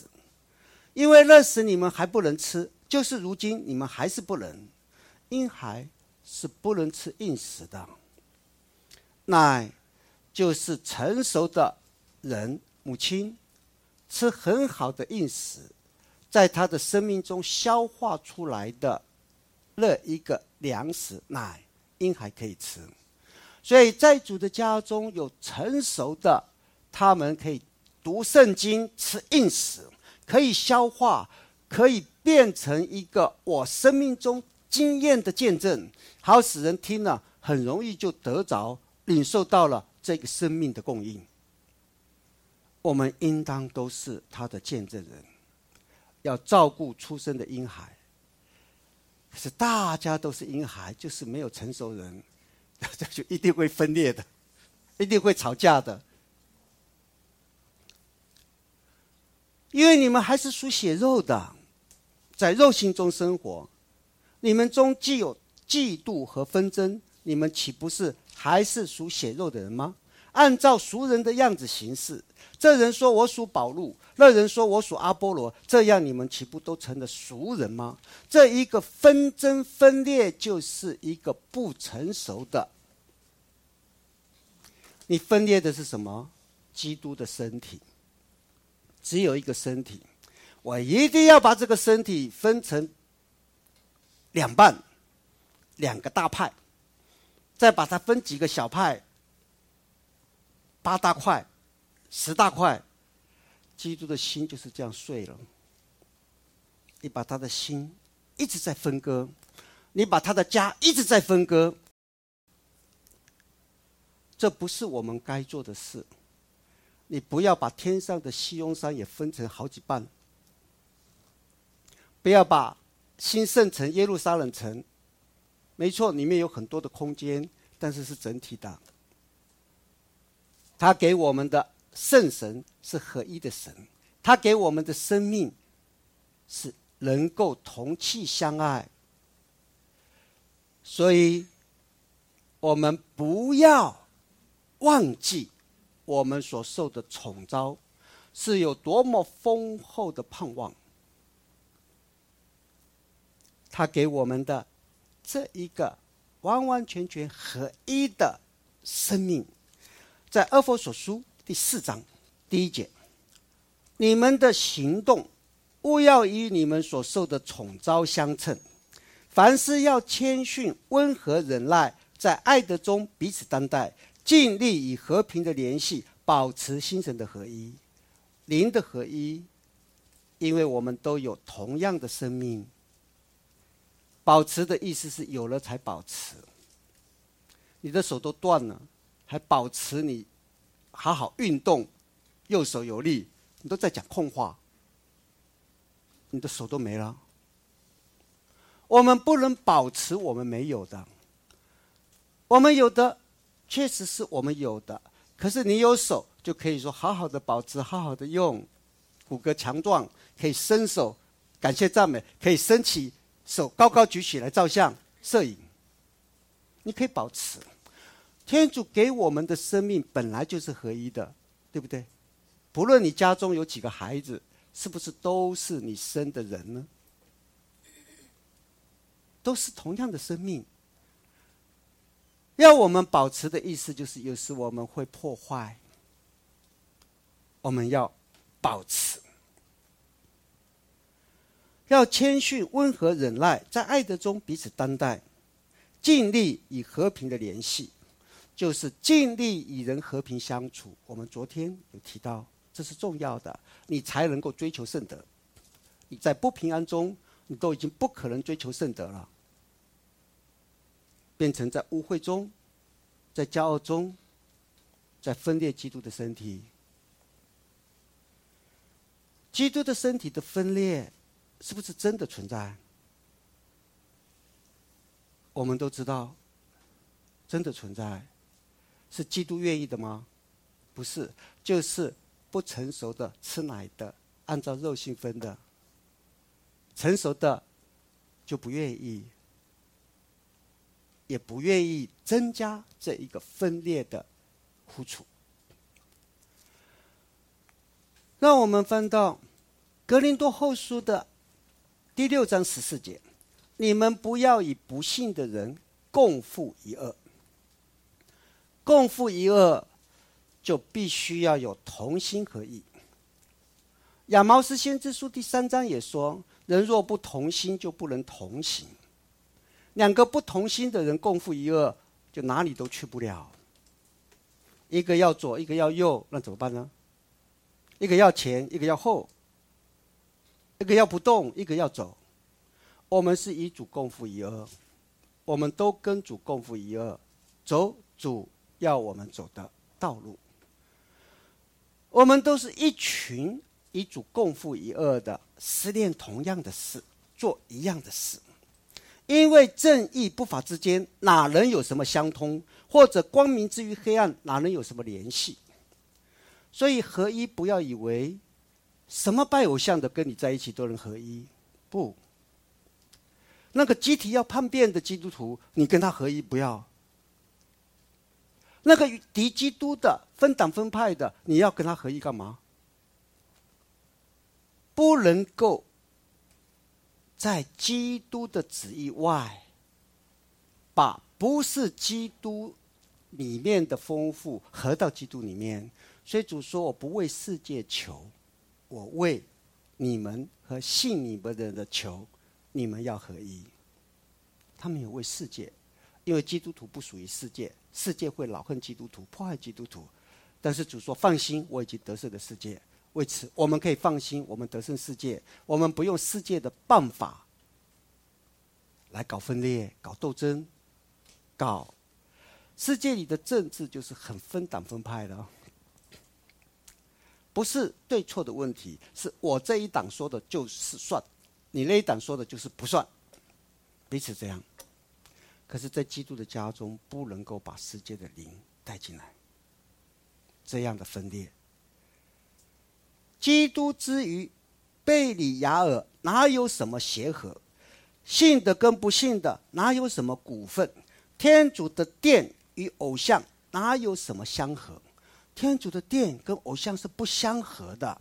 因为那时你们还不能吃，就是如今你们还是不能。婴孩是不能吃硬食的，奶就是成熟的人母亲吃很好的硬食，在他的生命中消化出来的那一个粮食奶，婴孩可以吃。所以在主的家中有成熟的，他们可以读圣经，吃硬食，可以消化，可以变成一个我生命中经验的见证，好使人听了很容易就得着领受到了这个生命的供应。我们应当都是他的见证人，要照顾出生的婴孩。可是大家都是婴孩，就是没有成熟人，这就一定会分裂的，一定会吵架的。因为你们还是属血肉的，在肉性中生活，你们中既有嫉妒和纷争，你们岂不是还是属血肉的人吗？按照俗人的样子行事，这人说我属保禄，那人说我属阿波罗，这样你们岂不都成了俗人吗？这一个纷争分裂就是一个不成熟的。你分裂的是什么？基督的身体。只有一个身体，我一定要把这个身体分成两半，两个大派，再把它分几个小派，8大块10大块。基督的心就是这样碎了。你把他的心一直在分割，你把他的家一直在分割，这不是我们该做的事。你不要把天上的西雍山也分成好几半，不要把新圣城耶路撒冷城，没错，里面有很多的空间，但是是整体的。他给我们的圣神是合一的神，他给我们的生命是能够同气相爱。所以我们不要忘记我们所受的宠召是有多么丰厚的盼望。他给我们的这一个完完全全合一的生命，在以弗所书第4章第1节，你们的行动务要与你们所受的宠召相称，凡事要谦逊、温和、忍耐，在爱德中彼此担待，尽力以和平的联系保持心神的合一，灵的合一，因为我们都有同样的生命。保持的意思是有了才保持。你的手都断了，还保持你好好运动，右手有力，你都在讲空话，你的手都没了。我们不能保持我们没有的，我们有的确实是我们有的，可是你有手就可以说好好的保持，好好的用，骨骼强壮，可以伸手感谢赞美，可以伸起手高高举起来照相摄影，你可以保持。天主给我们的生命本来就是合一的，对不对？不论你家中有几个孩子，是不是都是你生的人呢？都是同样的生命。要我们保持的意思就是有时我们会破坏，我们要保持，要谦逊、温和、忍耐，在爱德中彼此担待，尽力以和平的联系，就是尽力与人和平相处。我们昨天有提到，这是重要的，你才能够追求圣德。你在不平安中，你都已经不可能追求圣德了，变成在污秽中，在骄傲中，在分裂基督的身体。基督的身体的分裂是不是真的存在？我们都知道真的存在。是基督愿意的吗？不是，就是不成熟的吃奶的，按照肉性分的，成熟的就不愿意，也不愿意增加这一个分裂的苦楚。让我们翻到格林多后书的第6章14节，你们不要与不信的人共负一恶。共负一恶就必须要有同心合意。亚毛斯先知书第3章也说，人若不同心，就不能同行。两个不同心的人共负一恶，就哪里都去不了。一个要左，一个要右，那怎么办呢？一个要前，一个要后，一个要不动，一个要走。我们是与主共负一恶，我们都跟主共负一恶，走主要我们走的道路。我们都是一群与主共负一恶的，思念同样的事，做一样的事。因为正义不法之间，哪能有什么相通？或者光明之于黑暗，哪能有什么联系？所以合一，不要以为什么拜偶像的跟你在一起都能合一。不，那个集体要叛变的基督徒，你跟他合一不要。那个敌基督的、分党分派的，你要跟他合一干嘛？不能够在基督的旨意外，把不是基督里面的丰富合到基督里面。所以主说，我不为世界求，我为你们和信你们的人的求，你们要合一。他没有为世界，因为基督徒不属于世界，世界会恼恨基督徒，迫害基督徒。但是主说，放心，我已经得胜了世界。为此我们可以放心，我们得胜世界，我们不用世界的办法来搞分裂、搞斗争、搞世界里的政治，就是很分党分派的。不是对错的问题，是我这一党说的就是算，你那一党说的就是不算，彼此这样。可是在基督的家中，不能够把世界的灵带进来，这样的分裂。基督之于贝里亚尔哪有什么协和？信的跟不信的哪有什么股份？天主的殿与偶像哪有什么相合？天主的殿跟偶像是不相合的。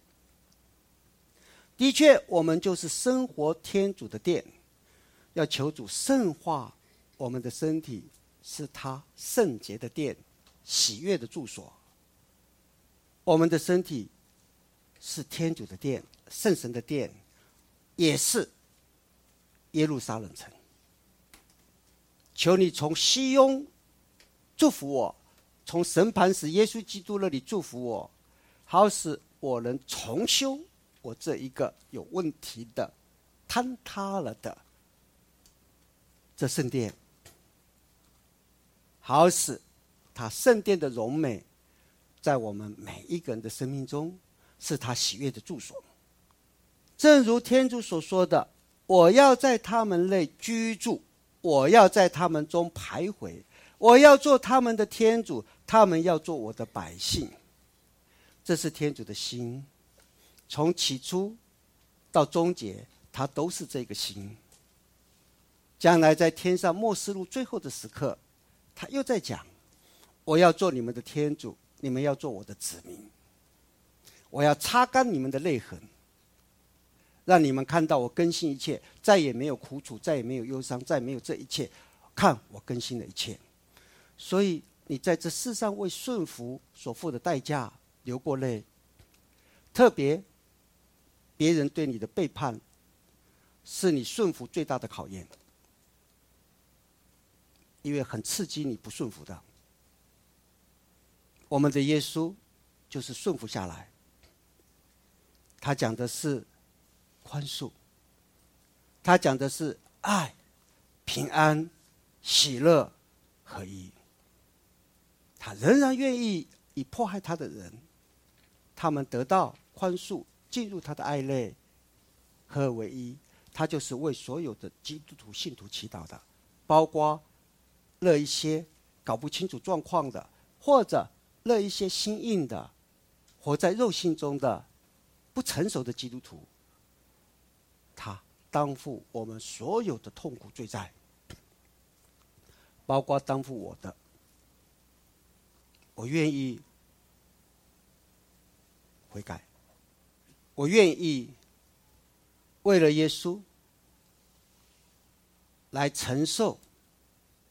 的确，我们就是生活天主的殿，要求主圣化我们的身体，是他圣洁的殿，喜悦的住所。我们的身体是天主的殿，圣神的殿，也是耶路撒冷城。求你从西雍祝福我，从审判时耶稣基督那里祝福我，好使我能重修我这一个有问题的、坍塌了的这圣殿，好使他圣殿的荣美在我们每一个人的生命中是他喜悦的住所。正如天主所说的，我要在他们内居住，我要在他们中徘徊，我要做他们的天主，他们要做我的百姓。这是天主的心，从起初到终结，他都是这个心。将来在天上末世录最后的时刻，他又在讲，我要做你们的天主，你们要做我的子民，我要擦干你们的泪痕，让你们看到我更新一切，再也没有苦楚，再也没有忧伤，再也没有这一切，看我更新了一切。所以你在这世上为顺服所付的代价流过泪，特别别人对你的背叛是你顺服最大的考验，因为很刺激你不顺服的。我们的耶稣就是顺服下来，他讲的是宽恕，他讲的是爱、平安、喜乐、合一。他仍然愿意以迫害他的人，他们得到宽恕，进入他的爱内，合而为一。他就是为所有的基督徒信徒祈祷的，包括那一些搞不清楚状况的，或者那一些心硬的、活在肉性中的不成熟的基督徒，他担负我们所有的痛苦罪债，包括担负我的。我愿意悔改，我愿意为了耶稣来承受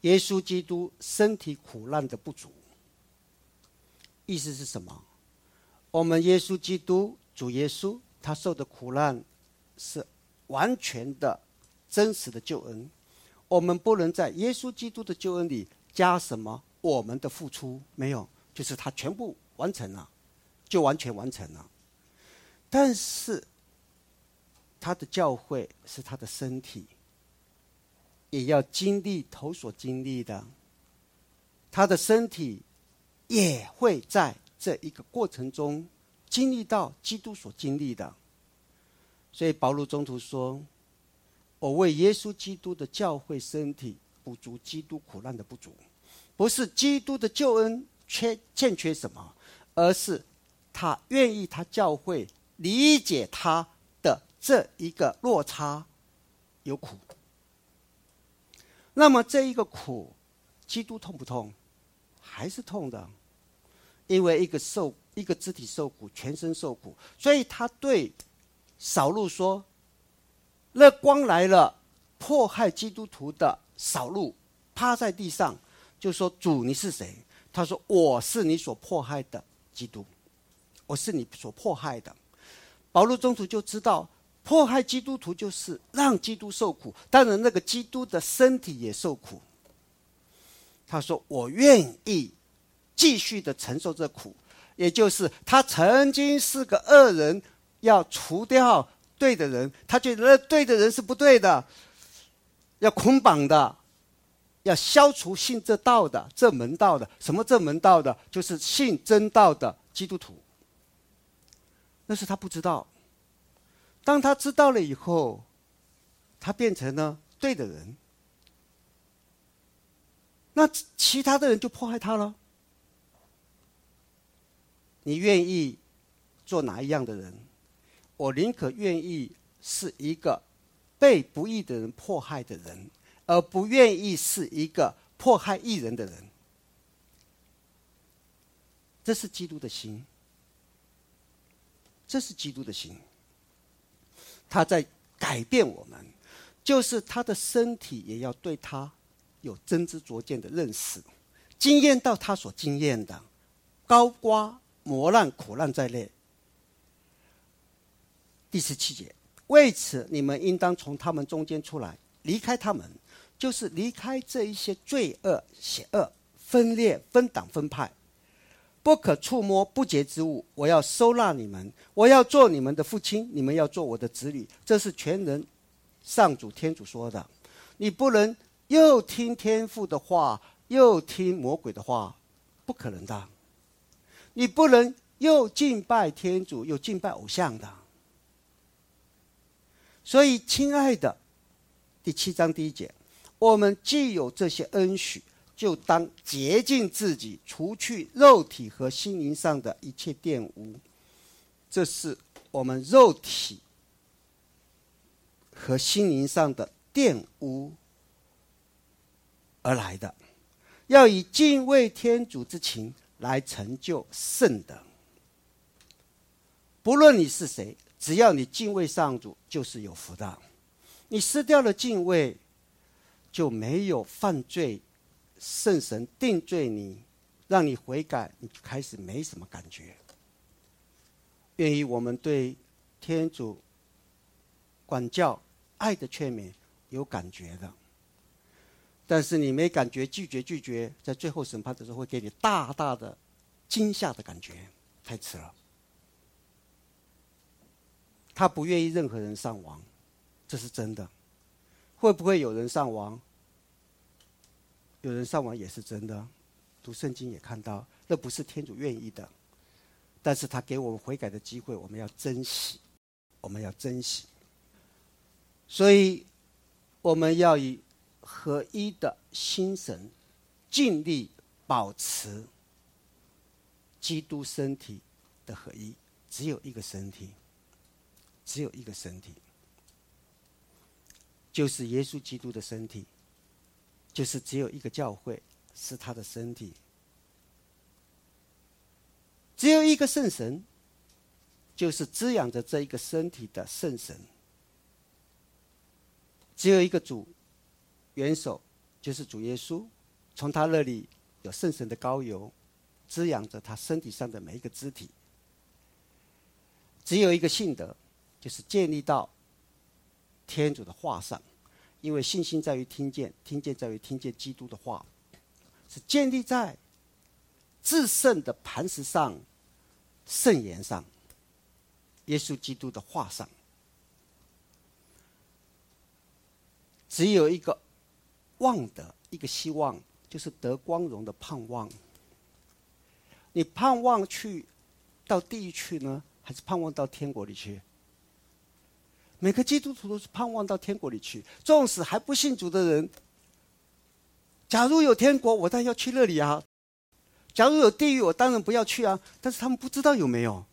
耶稣基督身体苦难的不足。意思是什么？我们耶稣基督主耶稣他受的苦难是完全的真实的救恩，我们不能在耶稣基督的救恩里加什么我们的付出，没有，就是他全部完成了，就完全完成了。但是他的教会是他的身体，也要经历头所经历的，他的身体也会在这一个过程中经历到基督所经历的。所以保罗中途说，我为耶稣基督的教会身体补足基督苦难的不足，不是基督的救恩欠缺什么，而是他愿意他教会理解他的这一个落差有苦。那么这一个苦基督痛不痛？还是痛的，因为一个肢体受苦，全身受苦。所以他对扫路说，那光来了迫害基督徒的扫路趴在地上，就说，主你是谁？他说，我是你所迫害的基督，我是你所迫害的。保罗中途就知道，迫害基督徒就是让基督受苦，当然那个基督的身体也受苦。他说，我愿意继续的承受这苦，也就是他曾经是个恶人，要除掉对的人，他觉得对的人是不对的，要捆绑的，要消除信这道的，这门道的。什么这门道的？就是信真道的基督徒。那是他不知道，当他知道了以后，他变成了对的人，那其他的人就迫害他了。你愿意做哪一样的人？我宁可愿意是一个被不义的人迫害的人，而不愿意是一个迫害义人的人。这是基督的心，这是基督的心。他在改变我们，就是他的身体也要对他有真知灼见的认识，经验到他所经验的，包括磨难苦难在内。第17节，为此你们应当从他们中间出来，离开他们，就是离开这一些罪恶邪恶，分裂分党分派，不可触摸不洁之物。我要收纳你们，我要做你们的父亲，你们要做我的子女。这是全能上主天主说的。你不能又听天父的话，又听魔鬼的话，不可能的。你不能又敬拜天主，又敬拜偶像的。所以亲爱的，第7章第1节，我们既有这些恩许，就当洁净自己，除去肉体和心灵上的一切玷污。这是我们肉体和心灵上的玷污而来的，要以敬畏天主之情来成就圣德。不论你是谁，只要你敬畏上主，就是有福的。你失掉了敬畏，就没有犯罪，圣神定罪你，让你悔改，你就开始没什么感觉。愿意我们对天主管教爱的劝勉有感觉的，但是你没感觉，拒绝，在最后审判的时候会给你大大的惊吓的感觉，太迟了。他不愿意任何人上亡，这是真的。会不会有人上亡？有人上亡也是真的。读圣经也看到，那不是天主愿意的，但是他给我们悔改的机会，我们要珍惜，我们要珍惜。所以我们要以合一的心神，尽力保持基督身体的合一。只有一个身体，只有一个身体，就是耶稣基督的身体，就是只有一个教会是他的身体，只有一个圣神，就是滋养着这一个身体的圣神，只有一个主元首就是主耶稣，从他那里有圣神的膏油，滋养着他身体上的每一个肢体。只有一个信德，就是建立到天主的话上，因为信心在于听见，听见在于听见基督的话，是建立在至圣的磐石上、圣言上，耶稣基督的话上。只有一个望的一个希望，就是得光荣的盼望。你盼望去到地狱去呢，还是盼望到天国里去？每个基督徒都是盼望到天国里去。纵使还不信主的人，假如有天国，我当然要去那里啊；假如有地狱，我当然不要去啊。但是他们不知道有没有。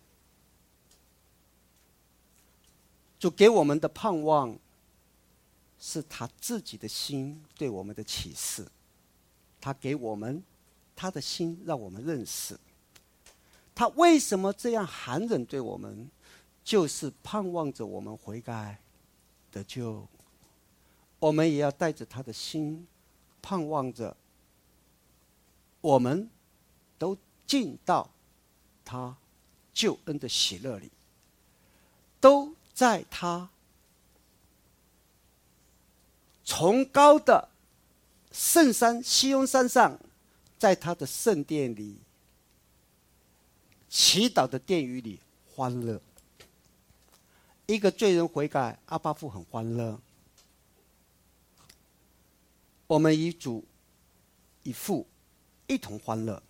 主给我们的盼望，是他自己的心对我们的启示。他给我们他的心，让我们认识。他为什么这样寒冷对我们？就是盼望着我们悔改得救。我们也要带着他的心，盼望着我们都进到他救恩的喜乐里，都在他崇高的圣山西雍山上，在他的圣殿里祈祷的殿宇里欢乐。一个罪人悔改，阿爸父很欢乐。我们与主与父一同欢乐。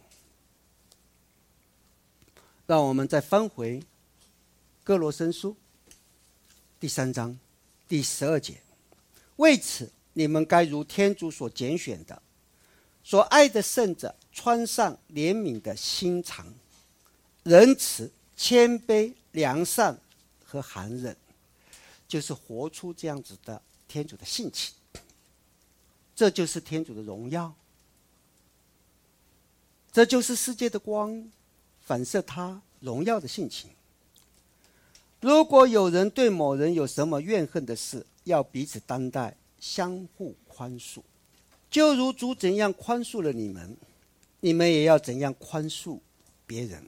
让我们再翻回哥罗森书第3章第12节，为此你们该如天主所拣选的、所爱的圣者，穿上怜悯的心肠、仁慈、谦卑、良善和寒忍，就是活出这样子的天主的性情。这就是天主的荣耀，这就是世界的光，反射他荣耀的性情。如果有人对某人有什么怨恨的事，要彼此担待，相互宽恕，就如主怎样宽恕了你们，你们也要怎样宽恕别人。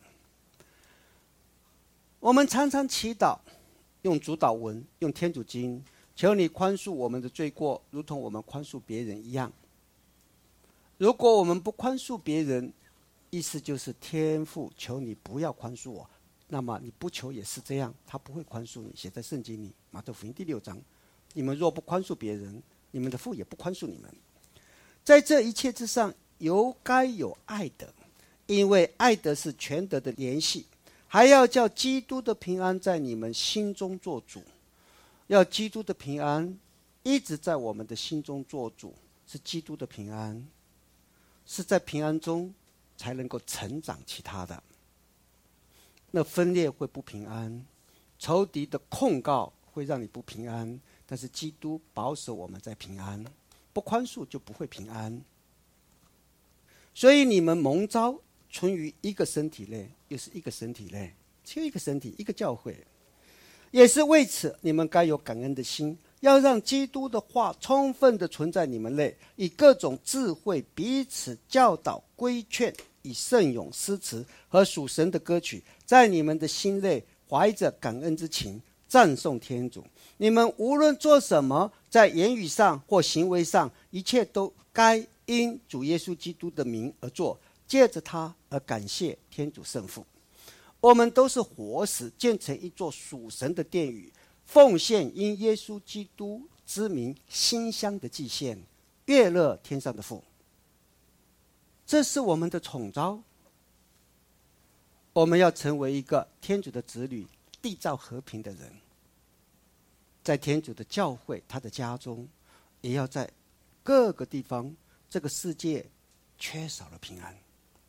我们常常祈祷，用主祷文，用天主经，求你宽恕我们的罪过，如同我们宽恕别人一样。如果我们不宽恕别人，意思就是天父求你不要宽恕我，那么你不求也是这样，他不会宽恕你。写在圣经里，马太福音第6章，你们若不宽恕别人，你们的父也不宽恕你们。在这一切之上，该有爱德，因为爱德是全德的联系，还要叫基督的平安在你们心中做主。要基督的平安一直在我们的心中做主，是基督的平安，是在平安中才能够成长其他的。那分裂会不平安，仇敌的控告会让你不平安，但是基督保守我们在平安，不宽恕就不会平安。所以你们蒙召存于一个身体内，又是一个身体内，只有一个身体，一个教会。也是为此，你们该有感恩的心，要让基督的话充分的存在你们内，以各种智慧彼此教导规劝，以圣咏诗词和属神的歌曲，在你们的心内怀着感恩之情，赞颂天主。你们无论做什么，在言语上或行为上，一切都该因主耶稣基督的名而做，借着他而感谢天主圣父。我们都是活石，建成一座属神的殿宇，奉献因耶稣基督之名馨香的祭献，悦乐天上的父。这是我们的宠召，我们要成为一个天主的子女，缔造和平的人。在天主的教会，他的家中，也要在各个地方，这个世界缺少了平安，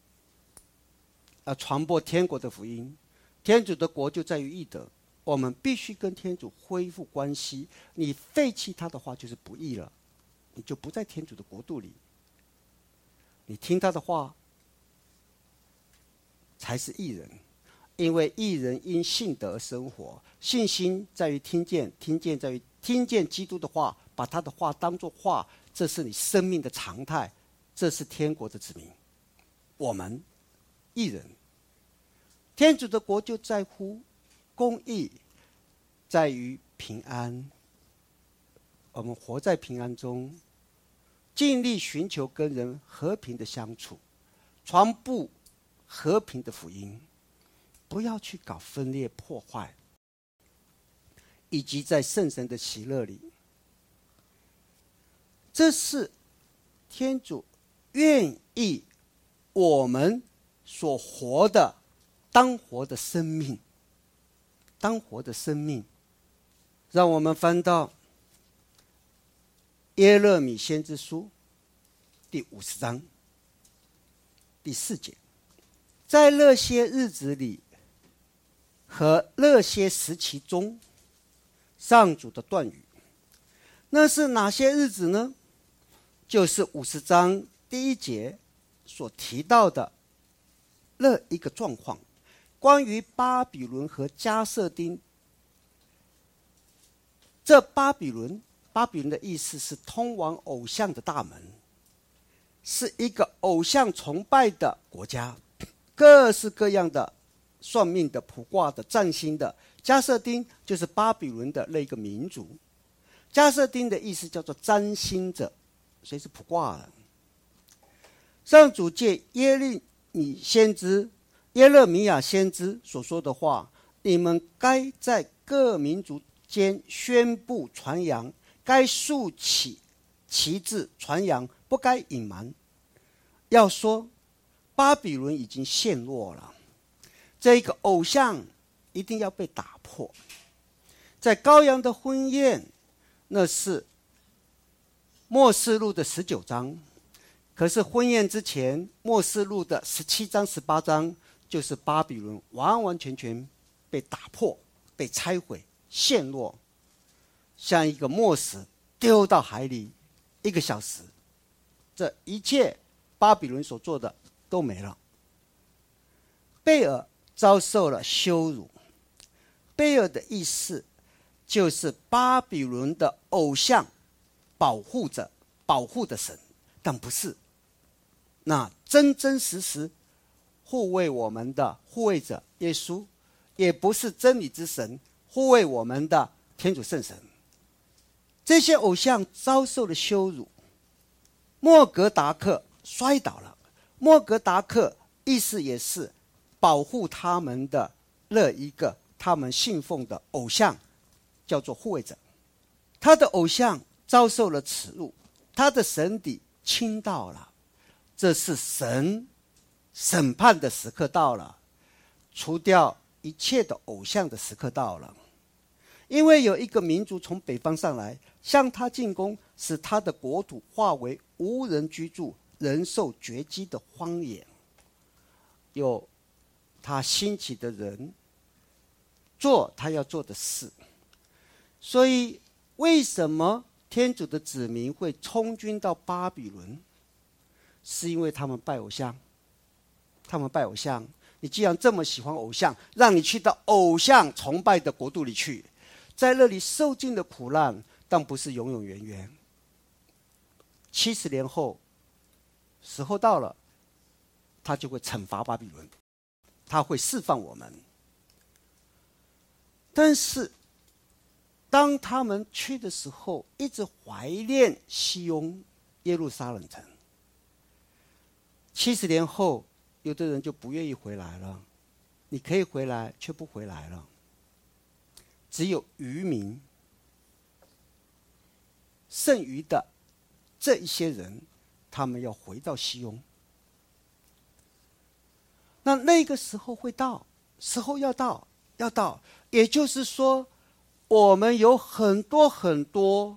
传播天国的福音。天主的国就在于义德，我们必须跟天主恢复关系。你废弃他的话，就是不义了，你就不在天主的国度里。你听他的话，才是义人。因为义人因信德而生活，信心在于听见，听见在于听见基督的话，把他的话当作话这是你生命的常态，这是天国的子民。我们义人，天主的国就在乎公义，在于平安。我们活在平安中，尽力寻求跟人和平的相处，传播和平的福音，不要去搞分裂破坏，以及在圣神的喜乐里。这是天主愿意我们所活的当活的生命，当活的生命。让我们翻到耶勒米先知书第50章第4节，在那些日子里和那些时期中，上主的断语。那是哪些日子呢？就是50章第1节所提到的那一个状况，关于巴比伦和加瑟丁。这巴比伦的意思是通往偶像的大门，是一个偶像崇拜的国家，各式各样的算命的、卜卦的、占星的。加瑟丁就是巴比伦的那个民族。加瑟丁的意思叫做占星者，所以是卜卦的。上主借耶勒米亚先知所说的话：你们该在各民族间宣布传扬，该竖起旗帜传扬，不该隐瞒。要说巴比伦已经陷落了，这个偶像一定要被打破。在羔羊的婚宴，那是默示录的19章，可是婚宴之前，默示录的17章、18章，就是巴比伦完完全全被打破、被拆毁、陷落，像一个磨石丢到海里1个小时，这一切巴比伦所做的都没了。贝尔遭受了羞辱，贝尔的意思就是巴比伦的偶像保护者、保护的神，但不是那真真实实护卫我们的护卫者耶稣，也不是真理之神护卫我们的天主圣神。这些偶像遭受了羞辱，莫格达克摔倒了。莫格达克意思也是保护他们的那一个他们信奉的偶像，叫做护卫者。他的偶像遭受了耻辱，他的神底倾倒了。这是神审判的时刻到了，除掉一切的偶像的时刻到了。因为有一个民族从北方上来，向他进攻，使他的国土化为无人居住、人兽绝迹的荒野。有他兴起的人做他要做的事。所以为什么天主的子民会充军到巴比伦？是因为他们拜偶像。他们拜偶像。你既然这么喜欢偶像，让你去到偶像崇拜的国度里去，在那里受尽了苦难，但不是永永远远。70年后，时候到了，他就会惩罚巴比伦，他会释放我们。但是当他们去的时候，一直怀念西雍耶路撒冷城。70年后，有的人就不愿意回来了。你可以回来，却不回来了。只有渔民，剩余的这一些人，他们要回到西雍。那个时候会到，时候要到，要到。也就是说，我们有很多很多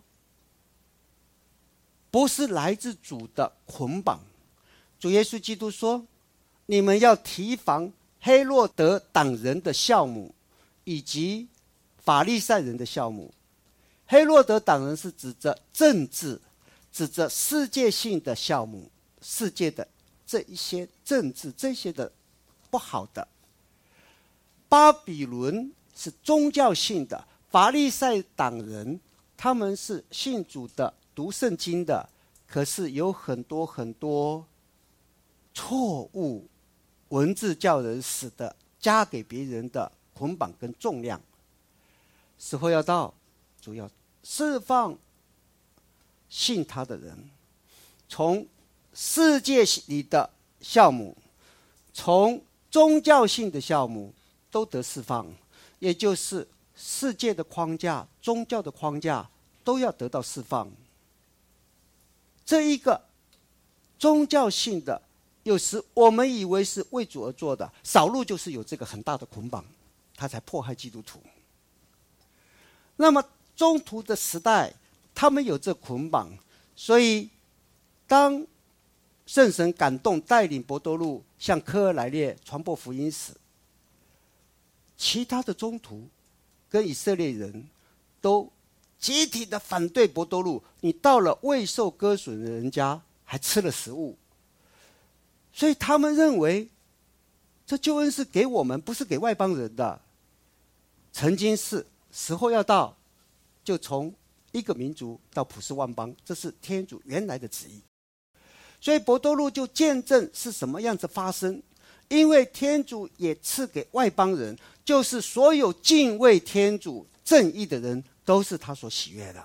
不是来自主的捆绑。主耶稣基督说，你们要提防黑落德党人的酵母，以及法利赛人的酵母。黑落德党人是指着政治，指着世界性的酵母，世界的这一些政治，这些的不好的。巴比伦是宗教性的，法利赛党人他们是信主的、读圣经的， 可是有很多很多错误文字叫人死的，加给别人的捆绑跟重量。时候要到，主要释放信他的人，从世界里的酵母，从宗教性的酵母都得释放，也就是世界的框架、宗教的框架都要得到释放。这一个宗教性的，有时我们以为是为主而做的，扫罗就是有这个很大的捆绑，他才迫害基督徒。那么中途的时代，他们有这捆绑，所以当圣神感动带领伯多禄向科尔乃列传播福音时，其他的宗徒跟以色列人都集体的反对伯多禄，你到了未受割损的人家还吃了食物，所以他们认为这救恩是给我们，不是给外邦人的。曾经是，时候要到，就从一个民族到普世万邦，这是天主原来的旨意。所以伯多禄就见证是什么样子发生，因为天主也赐给外邦人，就是所有敬畏天主正义的人都是他所喜悦的。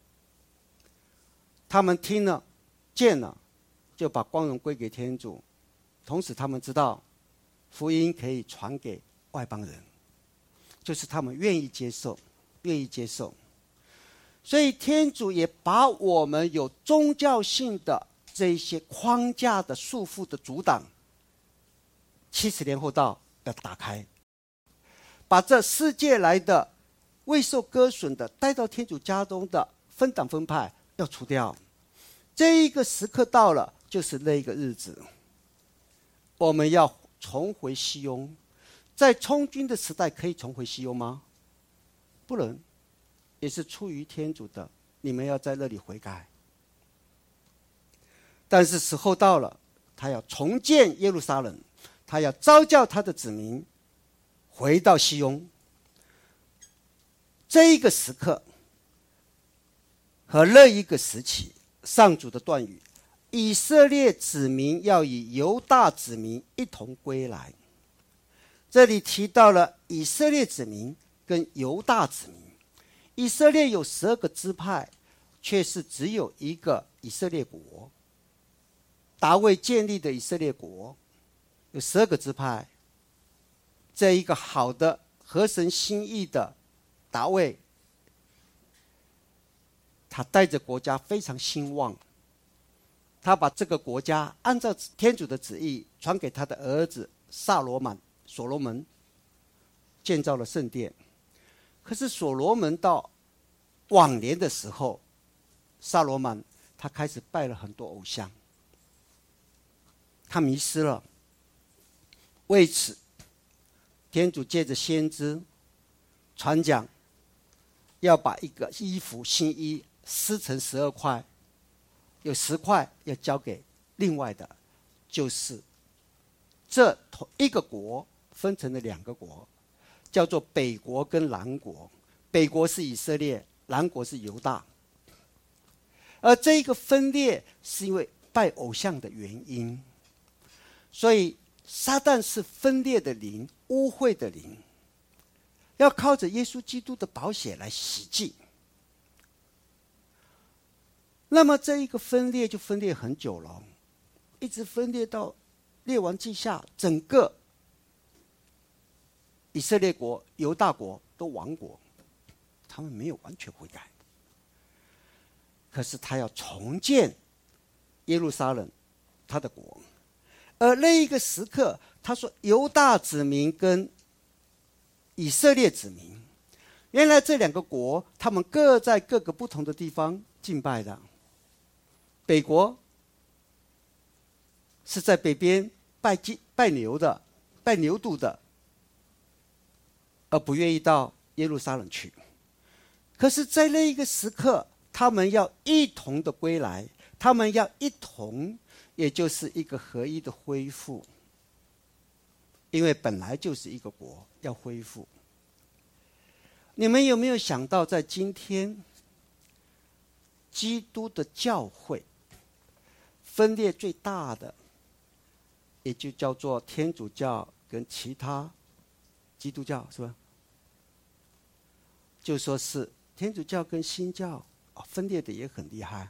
他们听了见了，就把光荣归给天主，同时他们知道福音可以传给外邦人，就是他们愿意接受，愿意接受。所以天主也把我们有宗教性的这一些框架的束缚的阻挡，70年后到要打开，把这世界来的未受割损的带到天主家中的分党分派要除掉。这一个时刻到了，就是那一个日子，我们要重回西雍。在充军的时代可以重回西雍吗？不能，也是出于天主的，你们要在那里悔改。但是时候到了，他要重建耶路撒冷，他要召叫他的子民回到西雍。这一个时刻和那一个时期，上主的断语，以色列子民要与犹大子民一同归来。这里提到了以色列子民跟犹大子民。以色列有12个支派，却是只有一个以色列国。大卫建立的以色列国有12个支派，这一个好的合神心意的大卫，他带着国家非常兴旺，他把这个国家按照天主的旨意传给他的儿子所罗门，建造了圣殿。可是所罗门到晚年的时候，撒罗曼他开始拜了很多偶像，他迷失了。为此，天主借着先知传讲，要把一个衣服新衣撕成12块，有10块要交给另外的，就是这一个国分成了2个国，叫做北国跟南国。北国是以色列，南国是犹大。而这一个分裂是因为拜偶像的原因，所以撒旦是分裂的灵，污秽的灵，要靠着耶稣基督的宝血来洗净。那么这一个分裂就分裂很久了，一直分裂到列王记下，整个以色列国、犹大国都亡国，他们没有完全悔改。可是他要重建耶路撒冷，他的国。而那一个时刻，他说犹大子民跟以色列子民，原来这2个国，他们各在各个不同的地方敬拜的。北国是在北边拜牛的，拜牛犊的，而不愿意到耶路撒冷去。可是在那一个时刻，他们要一同的归来，他们要一同，也就是一个合一的恢复。因为本来就是一个国，要恢复。你们有没有想到，在今天基督的教会分裂最大的，也就叫做天主教跟其他基督教，是吧？就说是天主教跟新教分裂的也很厉害，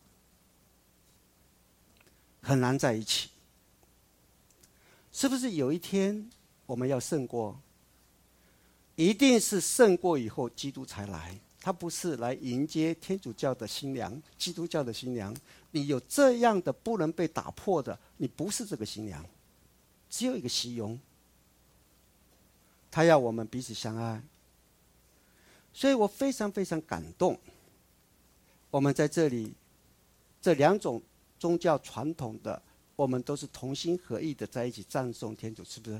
很难在一起。是不是有一天我们要胜过？一定是胜过以后基督才来，他不是来迎接天主教的新娘、基督教的新娘。你有这样的不能被打破的，你不是这个新娘，只有一个熙雍。他要我们彼此相爱，所以我非常非常感动。我们在这里，这两种宗教传统的，我们都是同心合意的在一起赞颂天主，是不是？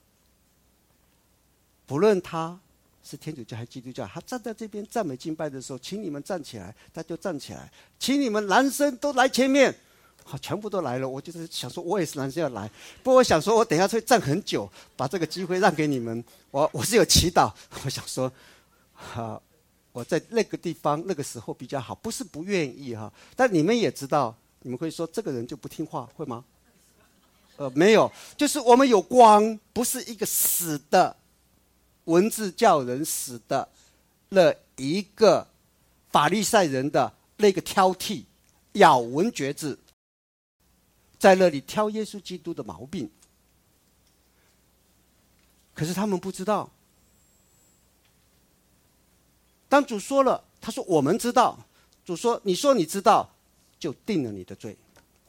不论他是天主教还是基督教，他站在这边赞美敬拜的时候，请你们站起来，他就站起来；请你们男生都来前面，全部都来了。我就是想说，我也是男生要来，不过我想说，我等一下会站很久，把这个机会让给你们。我是有祈祷，我想说，我在那个地方那个时候比较好，不是不愿意哈，但你们也知道，你们会说这个人就不听话，会吗？没有，就是我们有光，不是一个死的文字叫人死的那一个法利赛人的那个挑剔、咬文嚼字，在那里挑耶稣基督的毛病。可是他们不知道，当主说了，他说我们知道，主说你说你知道，就定了你的罪。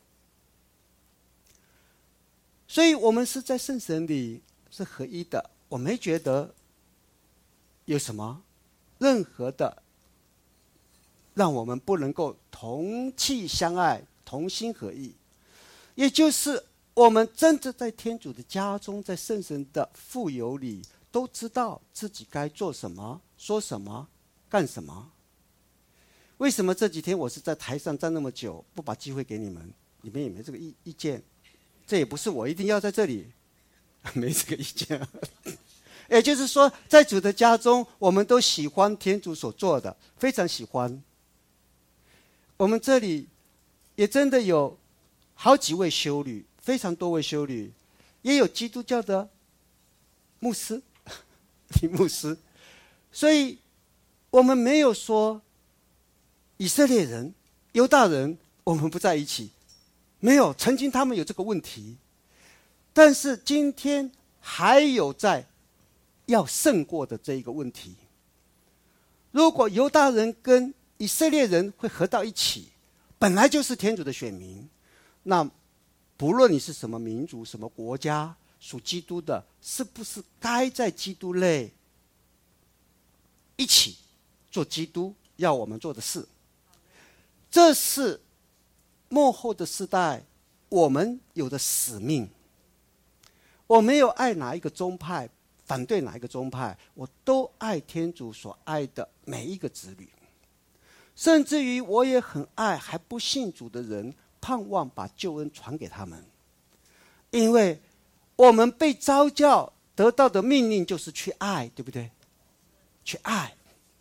所以我们是在圣神里是合一的，我没觉得有什么任何的让我们不能够同气相爱、同心合意。也就是我们真的在天主的家中，在圣神的富有里，都知道自己该做什么、说什么、干什么。为什么这几天我是在台上站那么久，不把机会给你们？你们也没这个意见，这也不是我一定要在这里，没这个意见。也就是说，在主的家中，我们都喜欢天主所做的，非常喜欢。我们这里也真的有好几位修女，非常多位修女，也有基督教的牧师、李牧师，所以我们没有说以色列人、犹大人我们不在一起，没有。曾经他们有这个问题，但是今天还有在要胜过的这一个问题。如果犹大人跟以色列人会合到一起，本来就是天主的选民，那不论你是什么民族、什么国家，属基督的，是不是该在基督内一起做基督要我们做的事？这是末后的世代我们有的使命。我没有爱哪一个宗派，反对哪一个宗派，我都爱天主所爱的每一个子女，甚至于我也很爱还不信主的人，盼望把救恩传给他们。因为我们被召叫得到的命令就是去爱，对不对？去爱。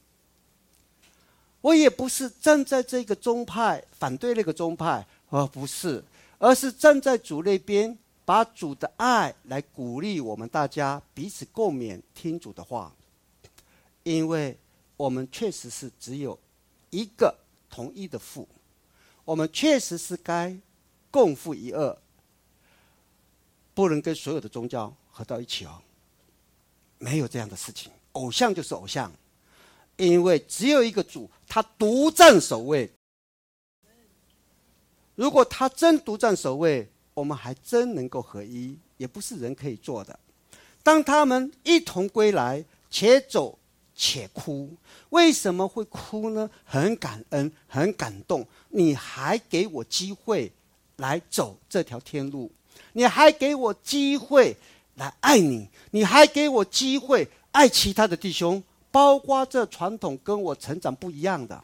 我也不是站在这个宗派反对那个宗派，不是，而是站在主那边，把主的爱来鼓励我们大家彼此共勉听主的话。因为我们确实是只有一个统一的父，我们确实是该共父一二，不能跟所有的宗教合到一起哦，没有这样的事情。偶像就是偶像，因为只有一个主，他独占首位。如果他真独占首位，我们还真能够合一，也不是人可以做的。当他们一同归来，且走且哭。为什么会哭呢？很感恩，很感动。你还给我机会来走这条天路，你还给我机会来爱你，你还给我机会爱其他的弟兄，包括这传统跟我成长不一样的。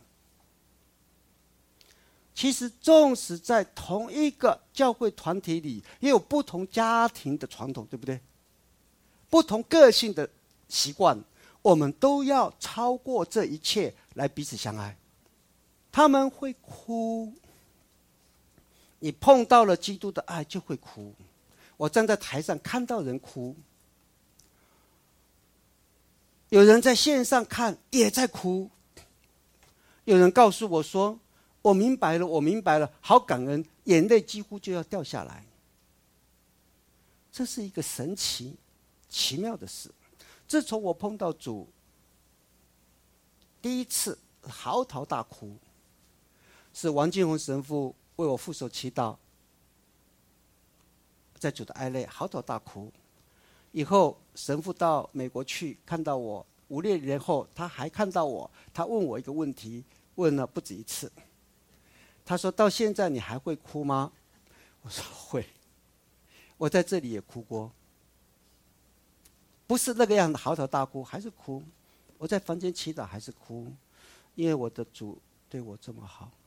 其实纵使在同一个教会团体里，也有不同家庭的传统，对不对？不同个性的习惯，我们都要超过这一切来彼此相爱。他们会哭， 你碰到了基督的爱就会哭。我站在台上看到人哭，有人在线上看也在哭，有人告诉我说我明白了，我明白了，好感恩，眼泪几乎就要掉下来。这是一个神奇奇妙的事。自从我碰到主第一次嚎啕大哭，是王金红神父为我负手祈祷，在主的爱内嚎啕大哭。以后神父到美国去，看到我5、6年后，他还看到我，他问我一个问题，问了不止一次。他说到现在你还会哭吗？我说会，我在这里也哭过，不是那个样的嚎啕大哭，还是哭。我在房间祈祷还是哭，因为我的主对我这么好，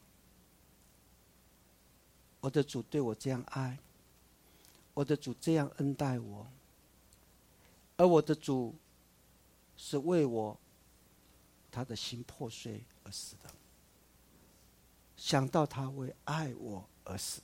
我的主对我这样爱，我的主这样恩待我，而我的主是为我他的心破碎而死的。想到他为爱我而死，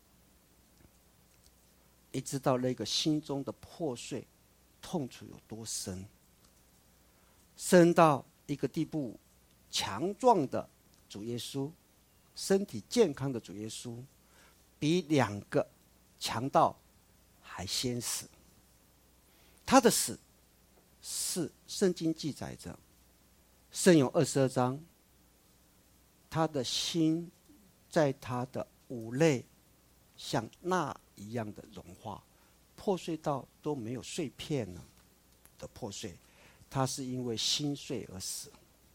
你知道那个心中的破碎痛楚有多深，深到一个地步，强壮的主耶稣，身体健康的主耶稣，比2个强盗还先死。他的死是圣经记载着，圣咏22章，他的心在他的五内像蜡一样的融化，破碎到都没有碎片了的破碎。他是因为心碎而死。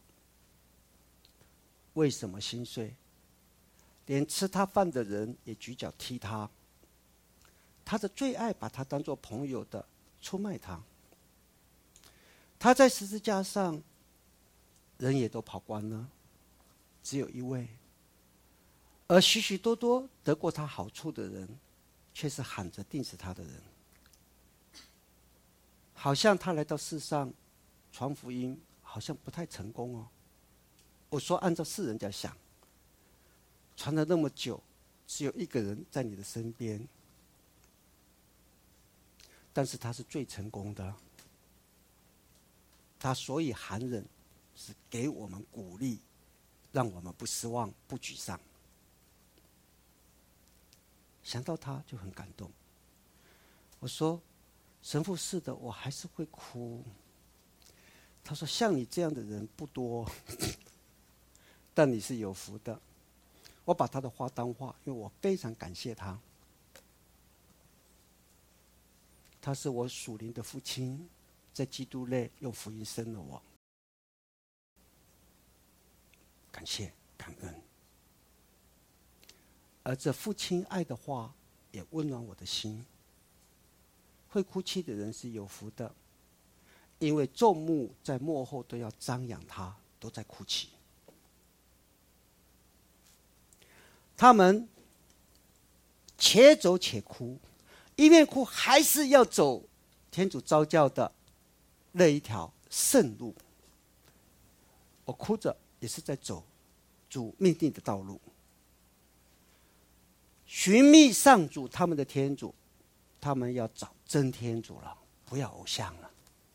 为什么心碎？连吃他饭的人也举脚踢他，他的最爱把他当作朋友的出卖他。他在十字架上，人也都跑光了，只有一位。而许许多多得过他好处的人，却是喊着钉死他的人。好像他来到世上传福音，好像不太成功哦。我说按照世人家想，传了那么久，只有一个人在你的身边，但是他是最成功的。他所以含忍，是给我们鼓励，让我们不失望不沮丧。想到他就很感动。我说神父，是的，我还是会哭。他说像你这样的人不多，但你是有福的。我把他的话当话，因为我非常感谢他。他是我属灵的父亲，在基督内用福音生了我。感谢感恩。而这父亲爱的话也温暖我的心。会哭泣的人是有福的，因为众目在幕后都要张扬他，都在哭泣。他们且走且哭，一面哭还是要走天主召教的那一条圣路。我哭着也是在走主命定的道路，寻觅上主他们的天主，他们要找真天主了，不要偶像了，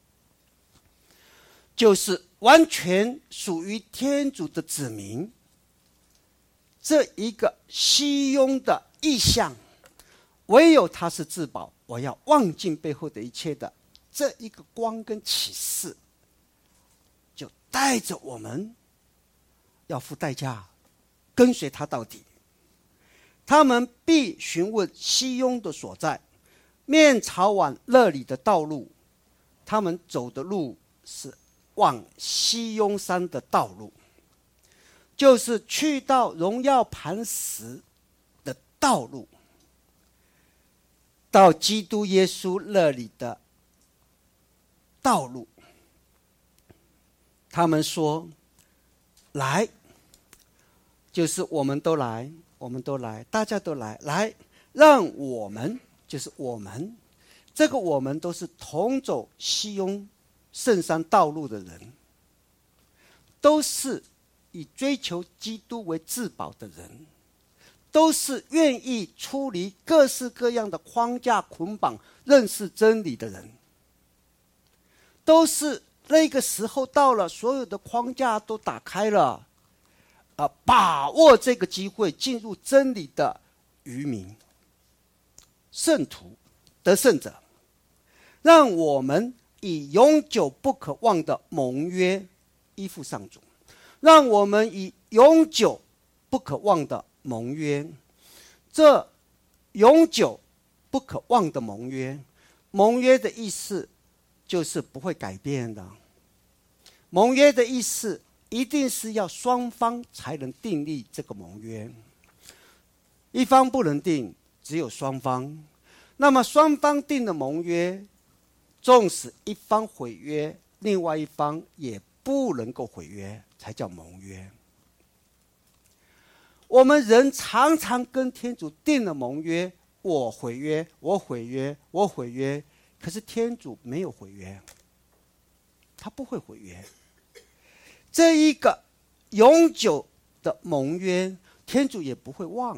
就是完全属于天主的子民。这一个熙雍的意象，唯有他是至宝，我要忘尽背后的一切的这一个光跟启示，就带着我们要付代价跟随他到底。他们必询问熙雍的所在，面朝往那里的道路，他们走的路是往熙雍山的道路，就是去到荣耀磐石的道路，到基督耶稣那里的道路。他们说来，就是我们都来，我们都来，大家都来，来，让我们，就是我们，这个我们都是同走熙雍圣山道路的人，都是以追求基督为至宝的人， 都是愿意出离各式各样的框架捆绑，认识真理的人。都是那个时候到了，所有的框架都打开了，把握这个机会进入真理的渔民、圣徒、得胜者，让我们以永久不可忘的盟约依附上主，让我们以永久不可忘的盟约。这永久不可忘的盟约，盟约的意思就是不会改变的。盟约的意思一定是要双方才能订立这个盟约，一方不能定，只有双方。那么双方定的盟约，纵使一方毁约，另外一方也不能够毁约，才叫盟约。我们人常常跟天主定了盟约，我毁约，我毁约，我毁约，可是天主没有毁约，他不会毁约。这一个永久的盟约，天主也不会忘。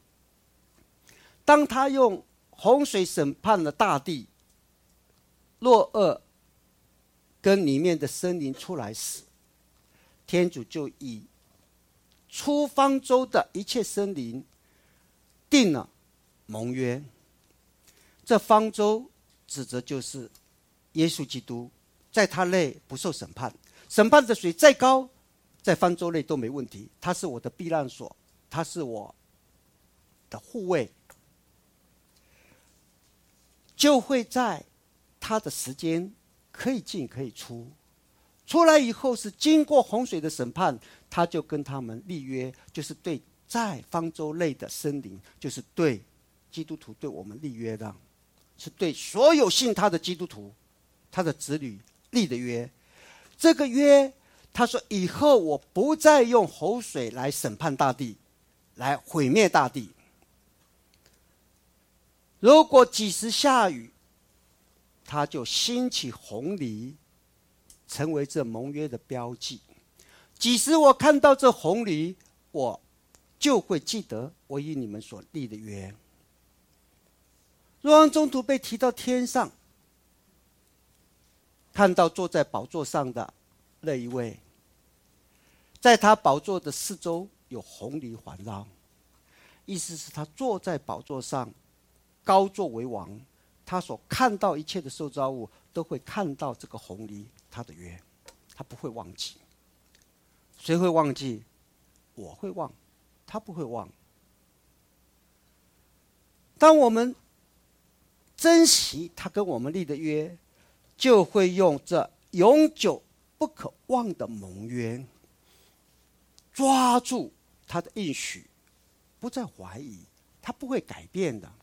当他用洪水审判了大地，诺厄跟里面的生灵出来时，天主就以出方舟的一切生灵定了盟约。这方舟指的就是耶稣基督，在他内不受审判，审判的水再高，在方舟内都没问题。他是我的避难所，他是我的护卫，就会在他的时间可以进可以出。出来以后是经过洪水的审判，他就跟他们立约，就是对在方舟内的生灵，就是对基督徒对我们立约的，是对所有信他的基督徒他的子女立的约。这个约他说以后我不再用洪水来审判大地，来毁灭大地。如果几时下雨，他就兴起洪黎，成为这盟约的标记。几时我看到这洪黎，我就会记得我与你们所立的约。若望宗徒被提到天上，看到坐在宝座上的那一位，在他宝座的四周有洪黎环绕，意思是他坐在宝座上，高坐为王，他所看到一切的受造物都会看到这个洪黎，他的约，他不会忘记。谁会忘记？我会忘，他不会忘。当我们珍惜他跟我们立的约，就会用这永久不可忘的盟约，抓住他的应许，不再怀疑，他不会改变的。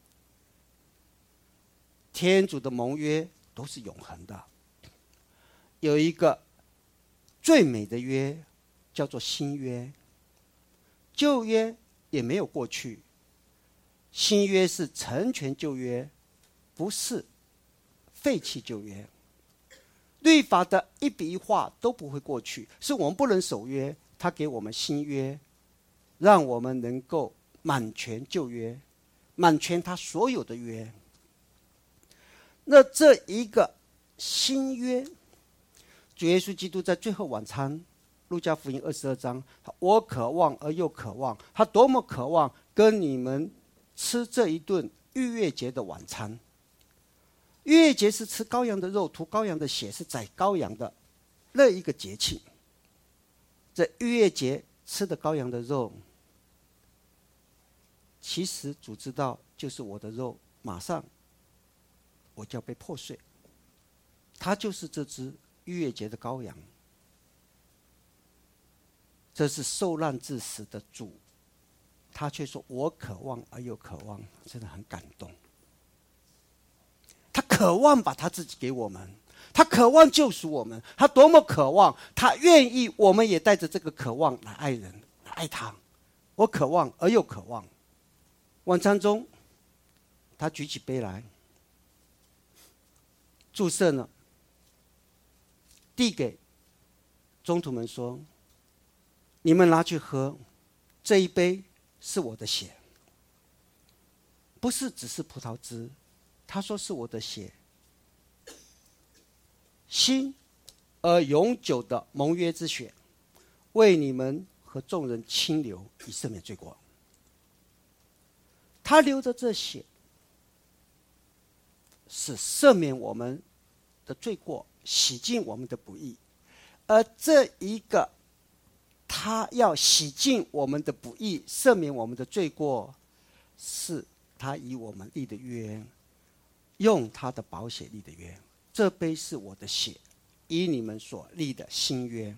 天主的盟约都是永恒的。有一个最美的约叫做新约，旧约也没有过去，新约是成全旧约，不是废弃旧约。律法的一笔一画都不会过去，是我们不能守约，他给我们新约，让我们能够满全旧约，满全他所有的约。那这一个新约，主耶稣基督在最后晚餐，路加福音22章，我渴望而又渴望，他多么渴望跟你们吃这一顿逾越节的晚餐。逾越节是吃羔羊的肉，涂羔羊的血，是宰羔羊的那一个节庆。这逾越节吃的羔羊的肉，其实主知道就是我的肉，马上我就要被破碎。他就是这只逾越节的羔羊，这是受难致死的主，他却说我渴望而又渴望，真的很感动。他渴望把他自己给我们，他渴望救赎我们，他多么渴望，他愿意我们也带着这个渴望来爱人，来爱他。我渴望而又渴望。晚餐中，他举起杯来，祝圣了，递给宗徒们说：你们拿去喝，这一杯是我的血，不是只是葡萄汁。他说是我的血，新而永久的盟约之血，为你们和众人清流，以赦免罪过。他流的这血是赦免我们的罪过，洗净我们的不义。而这一个他要洗净我们的不义，赦免我们的罪过，是他以我们立的约，用他的宝血立的约。这杯是我的血，以你们所立的新约。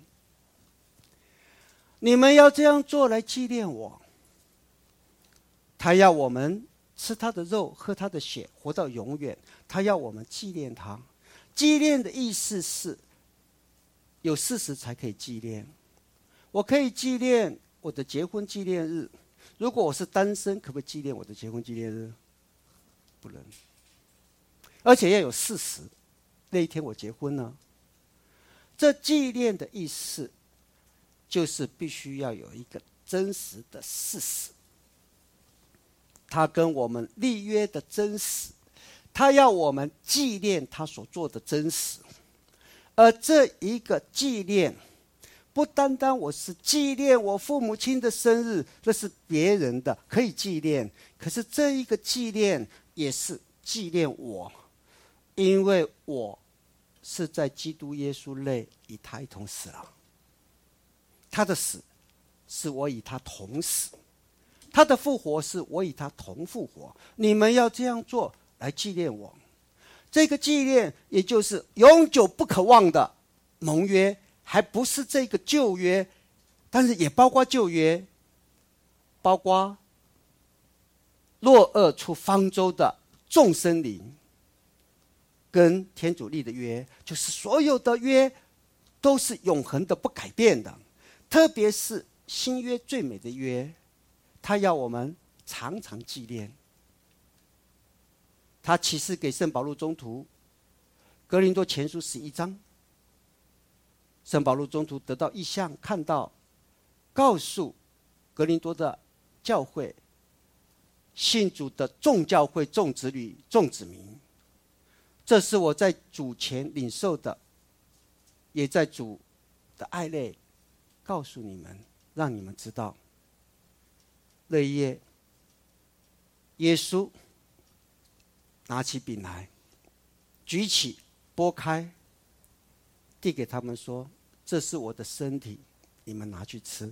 你们要这样做来纪念我。他要我们吃他的肉，喝他的血，活到永远。他要我们纪念他。纪念的意思是有事实才可以纪念。我可以纪念我的结婚纪念日，如果我是单身，可不可以纪念我的结婚纪念日？不能。而且要有事实，那一天我结婚了。这纪念的意思就是必须要有一个真实的事实，他跟我们立约的真实，他要我们纪念他所做的真实。而这一个纪念不单单我是纪念我父母亲的生日，这是别人的可以纪念，可是这一个纪念也是纪念我，因为我是在基督耶稣内与他一同死了。他的死是我与他同死，他的复活是我与他同复活。你们要这样做来纪念我。这个纪念也就是永久不可忘的盟约，还不是这个旧约，但是也包括旧约，包括诺厄出方舟的众生灵跟天主立的约，就是所有的约都是永恒的不改变的。特别是新约最美的约，他要我们常常纪念。他启示给圣保禄宗徒，哥林多前书11章，圣保禄宗徒得到异象，看到告诉哥林多的教会，信主的众教会、众子女、众子民，这是我在主前领受的，也在主的爱内告诉你们，让你们知道。那一夜，耶稣拿起饼来，举起，拨开，递给他们说：“这是我的身体，你们拿去吃。”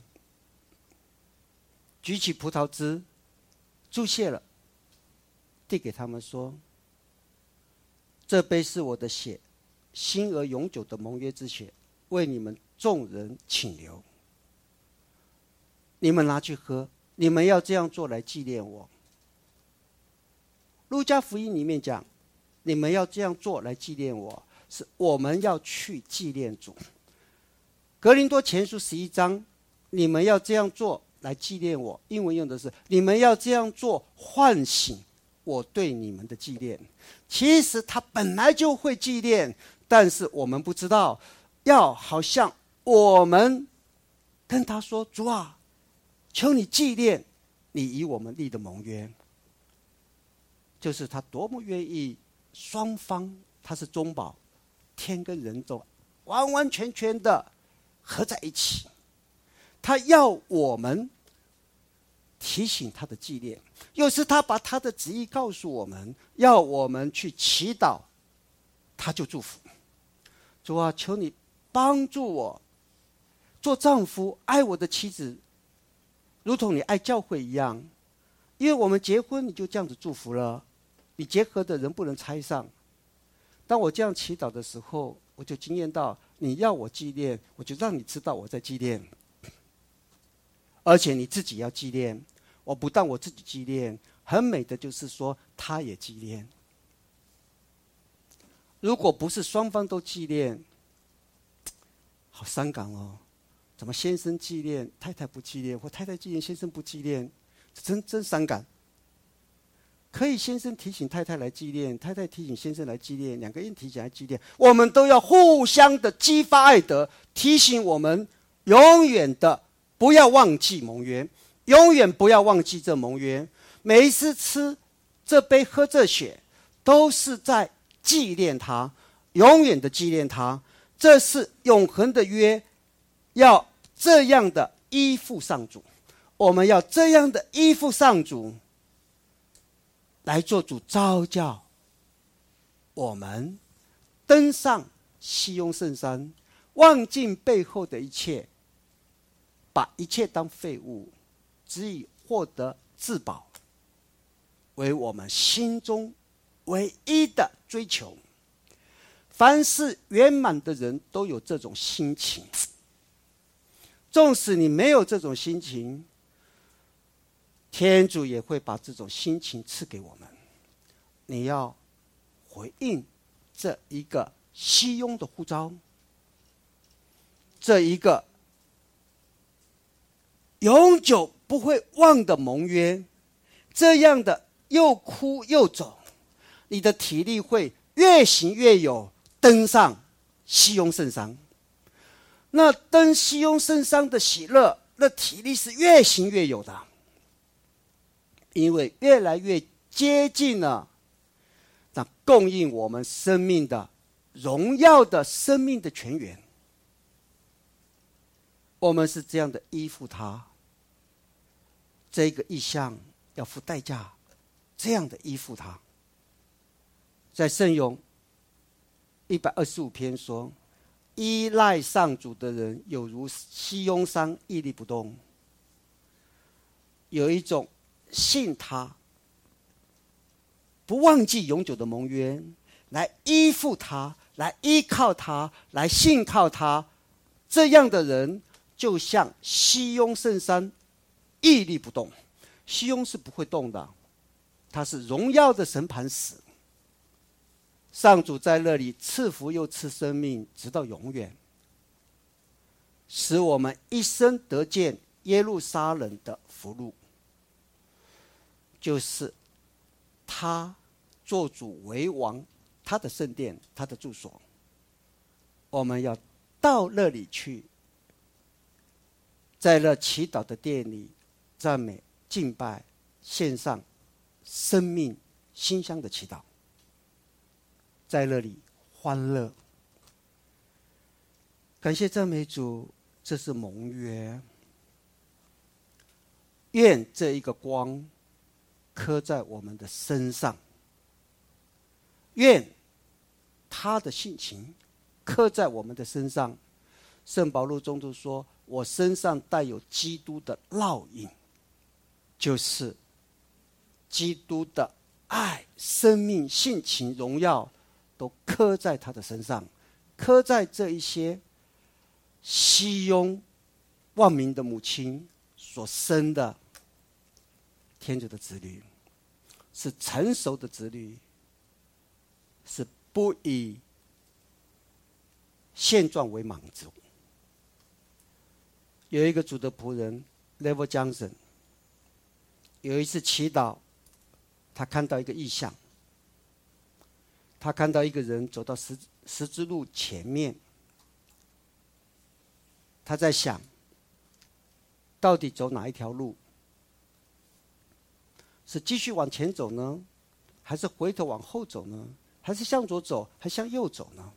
举起葡萄汁，注谢了，递给他们说：“这杯是我的血，新而永久的盟约之血，为你们众人请流。你们拿去喝，你们要这样做来纪念我。”路加福音里面讲，你们要这样做来纪念我，是我们要去纪念主。格林多前书11章，你们要这样做来纪念我，英文用的是你们要这样做唤醒我对你们的纪念。其实他本来就会纪念，但是我们不知道，要好像我们跟他说：“主啊，求你纪念你与我们立的盟约。”就是他多么愿意双方，他是中保，天跟人都完完全全的合在一起。他要我们提醒他的纪念，又是他把他的旨意告诉我们，要我们去祈祷，他就祝福。主啊，求你帮助我做丈夫，爱我的妻子，如同你爱教会一样。因为我们结婚，你就这样子祝福了，你结合的人不能拆上。当我这样祈祷的时候，我就经验到，你要我纪念，我就让你知道我在纪念，而且你自己要纪念。我不但我自己纪念，很美的就是说他也纪念。如果不是双方都纪念，好伤感哦。怎么先生纪念，太太不纪念，或太太纪念，先生不纪念，真伤感。可以先生提醒太太来纪念，太太提醒先生来纪念，两个人提醒来纪念，我们都要互相的激发爱德，提醒我们永远的不要忘记盟约， 永远不要忘记这盟约。每一次吃这杯喝这血，都是在纪念他，永远的纪念他。这是永恒的约，要这样的依附上主。我们要这样的依附上主，来做主召叫我们登上西雍圣山，忘尽背后的一切，把一切当废物，只以获得至宝为我们心中唯一的追求。凡是圆满的人都有这种心情，纵使你没有这种心情，天主也会把这种心情赐给我们。你要回应这一个西雍的呼召，这一个永久不会忘的盟约，这样的又哭又走，你的体力会越行越有登上西雍圣山。那登西雍圣山的喜乐，那体力是越行越有的，因为越来越接近了那供应我们生命的荣耀的生命的泉源。我们是这样的依附他，这个意向要付代价，这样的依附他。在圣咏125篇说，依赖上主的人有如西雍山屹立不动。有一种信他，不忘记永久的盟约，来依附他，来依靠他，来信靠他，这样的人就像西雍圣山屹立不动。西雍是不会动的，它是荣耀的神磐石。上主在那里赐福又赐生命，直到永远，使我们一生得见耶路撒冷的福禄，就是他做主为王，他的圣殿，他的住所。我们要到那里去，在那祈祷的殿里赞美敬拜，献上生命馨香的祈祷，在那里欢乐。感谢赞美主，这是盟约。愿这一个光刻在我们的身上，愿他的性情刻在我们的身上。圣保禄宗徒说，我身上带有基督的烙印，就是基督的爱、生命、性情、荣耀都刻在他的身上，刻在这一些西雍万民的母亲所生的天主的子女，是成熟的子女，是不以现状为满足。有一个主的仆人 Neville Johnson， 有一次祈祷，他看到一个异象，他看到一个人走到十字路前面，他在想，到底走哪一条路？是继续往前走呢，还是回头往后走呢？还是向左走，还是向右走呢？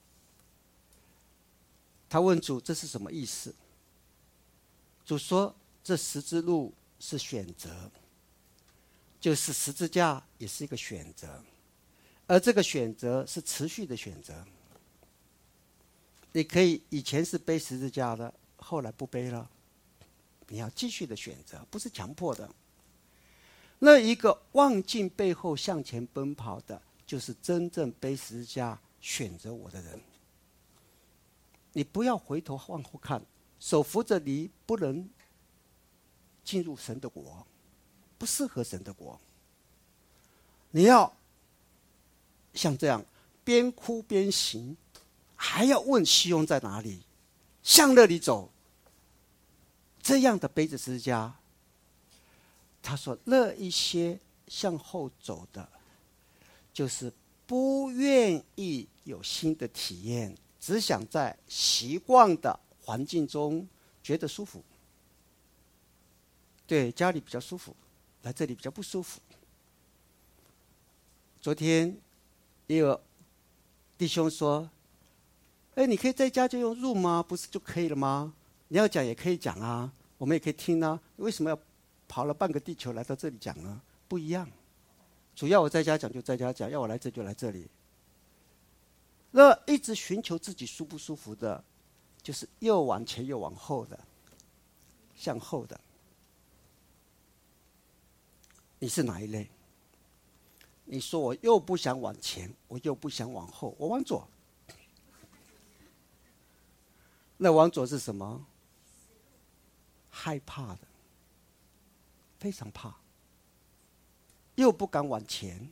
他问主，这是什么意思？主说，这十字路是选择，就是十字架也是一个选择，而这个选择是持续的选择。你可以以前是背十字架的，后来不背了，你要继续的选择，不是强迫的。那一个忘尽背后向前奔跑的，就是真正背十字架选择我的人。你不要回头往后看，手扶着犁不能进入神的国，不适合神的国。你要像这样边哭边行，还要问西雍在哪里，向那里走。这样的背着十字架，他说那一些向后走的，就是不愿意有新的体验，只想在习惯的环境中觉得舒服。 对，家里比较舒服，来这里比较不舒服。昨天也有弟兄说：“哎，你可以在家就用 Zoom 吗？不是就可以了吗？你要讲也可以讲啊，我们也可以听啊，为什么要跑了半个地球来到这里讲呢？不一样。主要我在家讲就在家讲，要我来这就来这里。那一直寻求自己舒不舒服的，就是又往前又往后的，向后的。你是哪一类？你说我又不想往前，我又不想往后，我往左。那往左是什么？害怕的，非常怕，又不敢往前，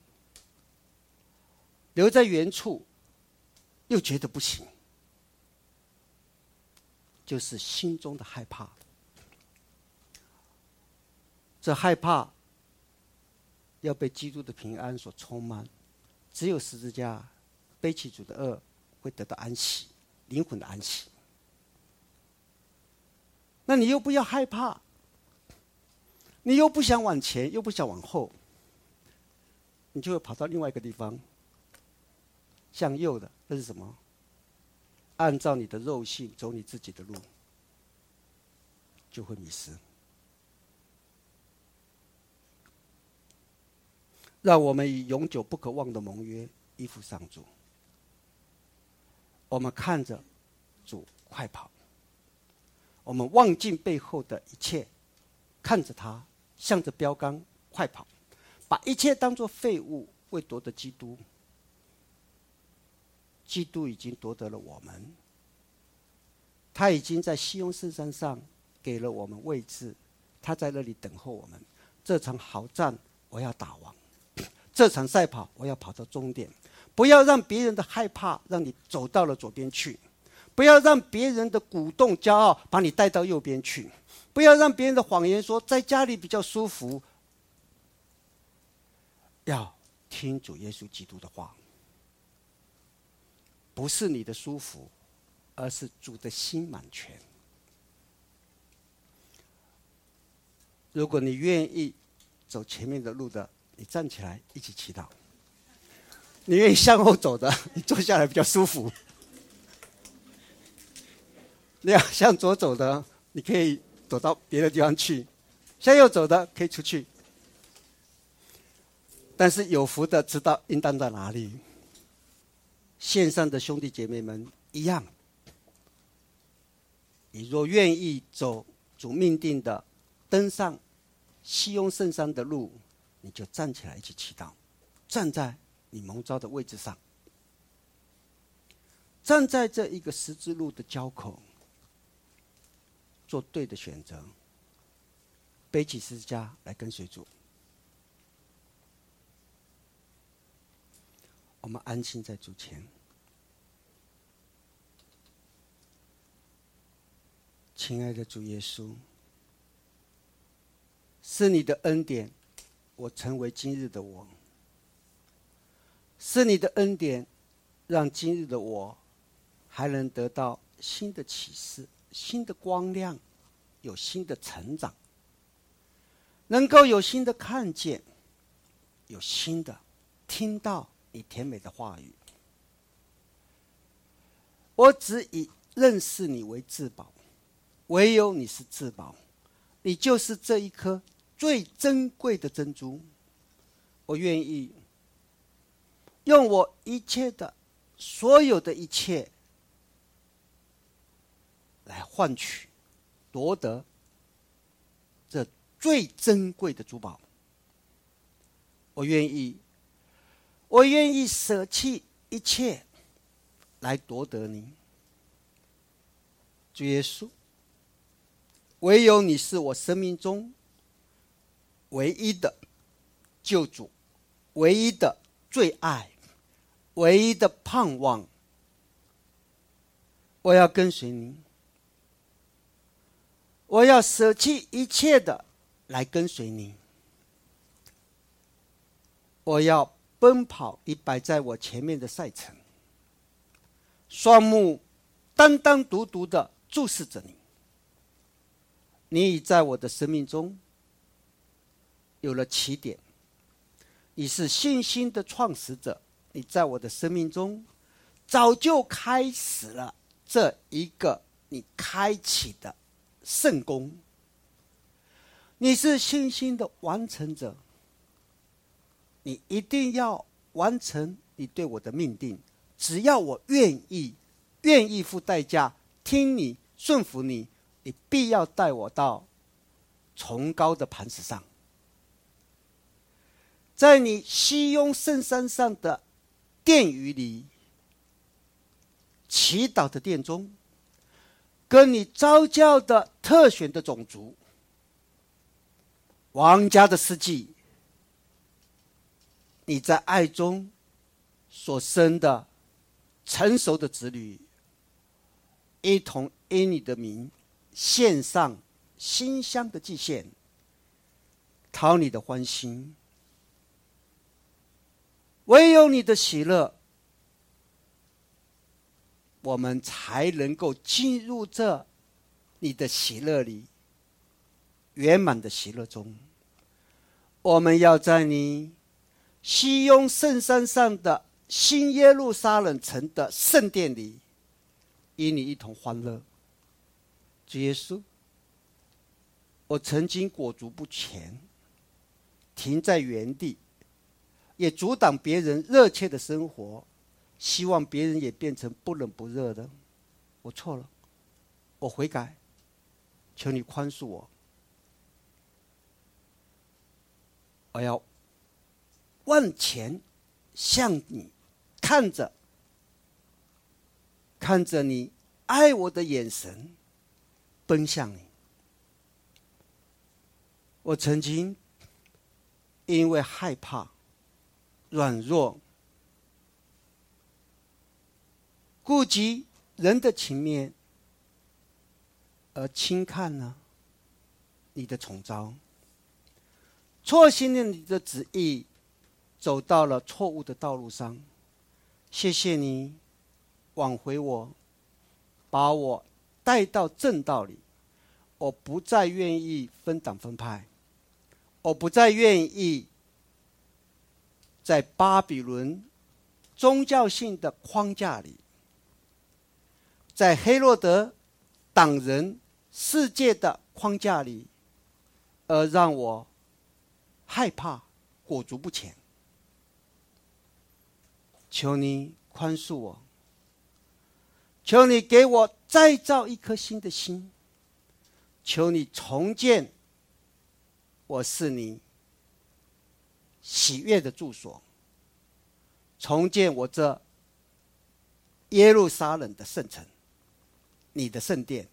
留在原处，又觉得不行，就是心中的害怕。这害怕要被基督的平安所充满，只有十字架背起主的恶，会得到安息，灵魂的安息。那你又不要害怕，你又不想往前，又不想往后，你就会跑到另外一个地方，向右的，那是什么？按照你的肉性走你自己的路，就会迷失。让我们以永久不可忘的盟约依附上主。我们看着主快跑，我们忘尽背后的一切，看着他向着标杆快跑，把一切当作废物，为夺得基督。基督已经夺得了我们，他已经在西雍圣山上给了我们位置，他在那里等候我们。这场好战我要打完，这场赛跑我要跑到终点。不要让别人的害怕让你走到了左边去，不要让别人的鼓动骄傲把你带到右边去，不要让别人的谎言说在家里比较舒服。要听主耶稣基督的话，不是你的舒服，而是主的心满全。如果你愿意走前面的路的，你站起来一起祈祷。你愿意向后走的，你坐下来比较舒服。你要向左走的，你可以走到别的地方去；向右走的，可以出去。但是有福的知道应当在哪里。线上的兄弟姐妹们一样，你若愿意走主命定的登上西雍圣山的路，你就站起来一起祈祷，站在你蒙召的位置上，站在这一个十字路的交口，做对的选择，背起十字架来跟随主。我们安心在主前。亲爱的主耶稣，是你的恩典，我成为今日的我。是你的恩典，让今日的我还能得到新的启示、新的光亮，有新的成长，能够有新的看见，有新的听到你甜美的话语。我只以认识你为至宝，唯有你是至宝，你就是这一颗最珍贵的珍珠。我愿意用我一切的所有的一切来换取夺得这最珍贵的珠宝。我愿意舍弃一切来夺得你。主耶稣，唯有你是我生命中唯一的救主，唯一的最爱，唯一的盼望。我要跟随你，我要舍弃一切的来跟随你。我要奔跑已摆在我前面的赛程，双目单单独独的注视着你。你已在我的生命中有了起点。你是信心的创始者，你在我的生命中早就开始了这一个你开启的圣工。你是信心的完成者，你一定要完成你对我的命定。只要我愿意付代价，听你，顺服你，你必要带我到崇高的磐石上。在你西雍圣山上的殿宇里，祈祷的殿中，跟你召教的特选的种族，王家的司祭，你在爱中所生的成熟的子女，一同因你的名献上馨香的祭献，讨你的欢心。唯有你的喜乐，我们才能够进入这你的喜乐里，圆满的喜乐中。我们要在你西雍圣山上的新耶路撒冷城的圣殿里，与你一同欢乐。主耶稣，我曾经裹足不前，停在原地，也阻挡别人热切的生活，希望别人也变成不冷不热的。我错了，我悔改，求你宽恕我。我要往前向你看着你爱我的眼神，奔向你。我曾经因为害怕、软弱，顾及人的情面，而轻看了你的宠召，错信了你的旨意，走到了错误的道路上。谢谢你挽回我，把我带到正道里。我不再愿意分党分派，我不再愿意在巴比伦宗教性的框架里，在黑落德党人世界的框架里，而让我害怕，裹足不前。求你宽恕我，求你给我再造一颗新的心，求你重建我是你喜悦的住所，重建我这耶路撒冷的圣城，你的圣殿。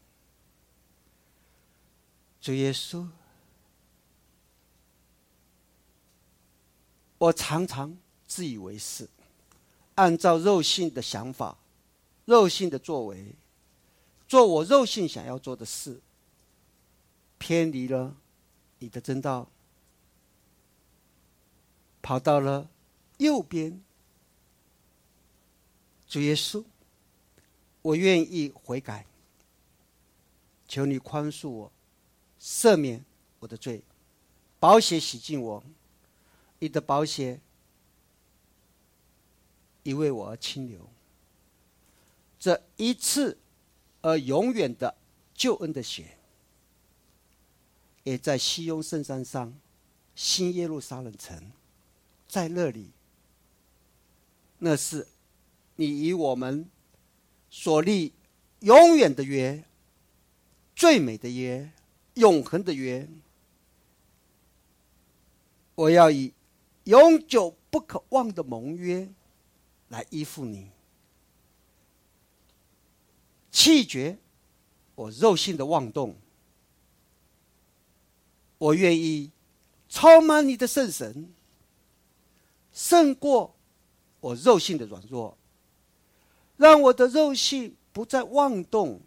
主耶稣，我常常自以为是，按照肉性的想法、肉性的作为，做我肉性想要做的事，偏离了你的真道，跑到了右边。主耶稣，我愿意悔改，求你宽恕我，赦免我的罪，宝血洗净我，你的宝血已为我而清流。这一次而永远的救恩的血，也在西雍圣山上新耶路撒冷城，在那里，那是你与我们所立永远的约，最美的约，永恒的约。我要以永久不可忘的盟约来依附你，弃绝我肉性的妄动。我愿意超满你的圣神，胜过我肉性的软弱，让我的肉性不再妄动。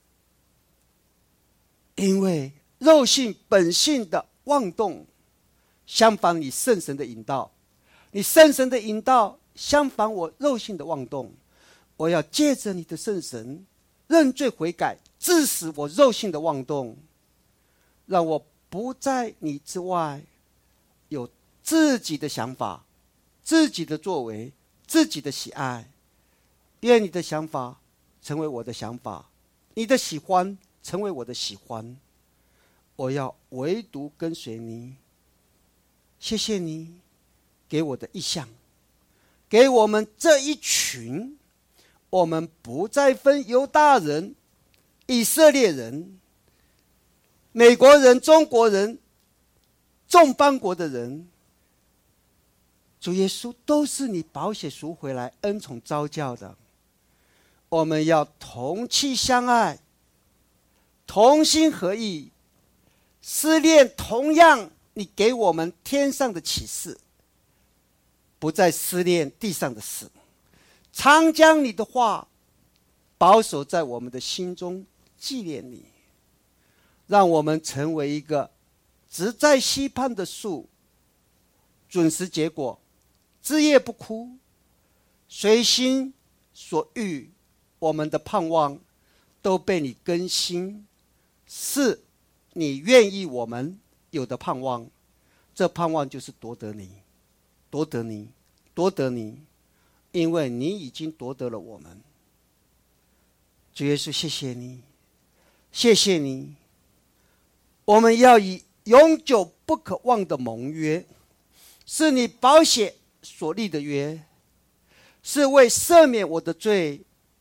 因为肉性本性的妄动相反你圣神的引导，你圣神的引导相反我肉性的妄动。我要借着你的圣神认罪悔改，致死我肉性的妄动，让我不在你之外有自己的想法、自己的作为、自己的喜爱。愿你的想法成为我的想法，你的喜欢成为我的喜欢。我要唯独跟随你。谢谢你给我的意向，给我们这一群，我们不再分犹大人、以色列人、美国人、中国人、众邦国的人。主耶稣，都是你宝血赎回来恩宠召叫的。我们要同气相爱，同心合意，思念同样你给我们天上的启示，不再思念地上的事，常将你的话保守在我们的心中，纪念你。让我们成为一个植在溪畔的树，准时结果，枝叶不枯，随心所欲。我们的盼望都被你更新，是你愿意我们有的盼望。这盼望就是夺得你，夺得你，夺得你，因为你已经夺得了我们。主耶稣，谢谢你，谢谢你。我们要以永久不可忘的盟约，是你宝血所立的约，是为赦免我的罪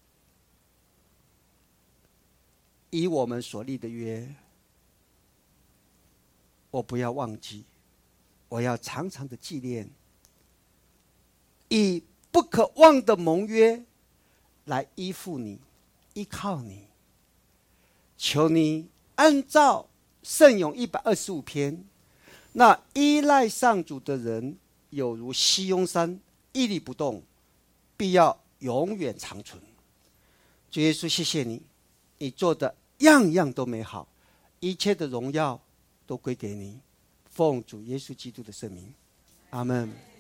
以我们所立的约。我不要忘记，我要常常的纪念，以不可忘的盟约来依附你，依靠你。求你按照圣咏125篇，那依赖上主的人有如西雍山，屹立不动，必要永远长存。主耶稣，谢谢你，你做的样样都美好，一切的荣耀都归给你。奉主耶稣基督的圣名，阿们。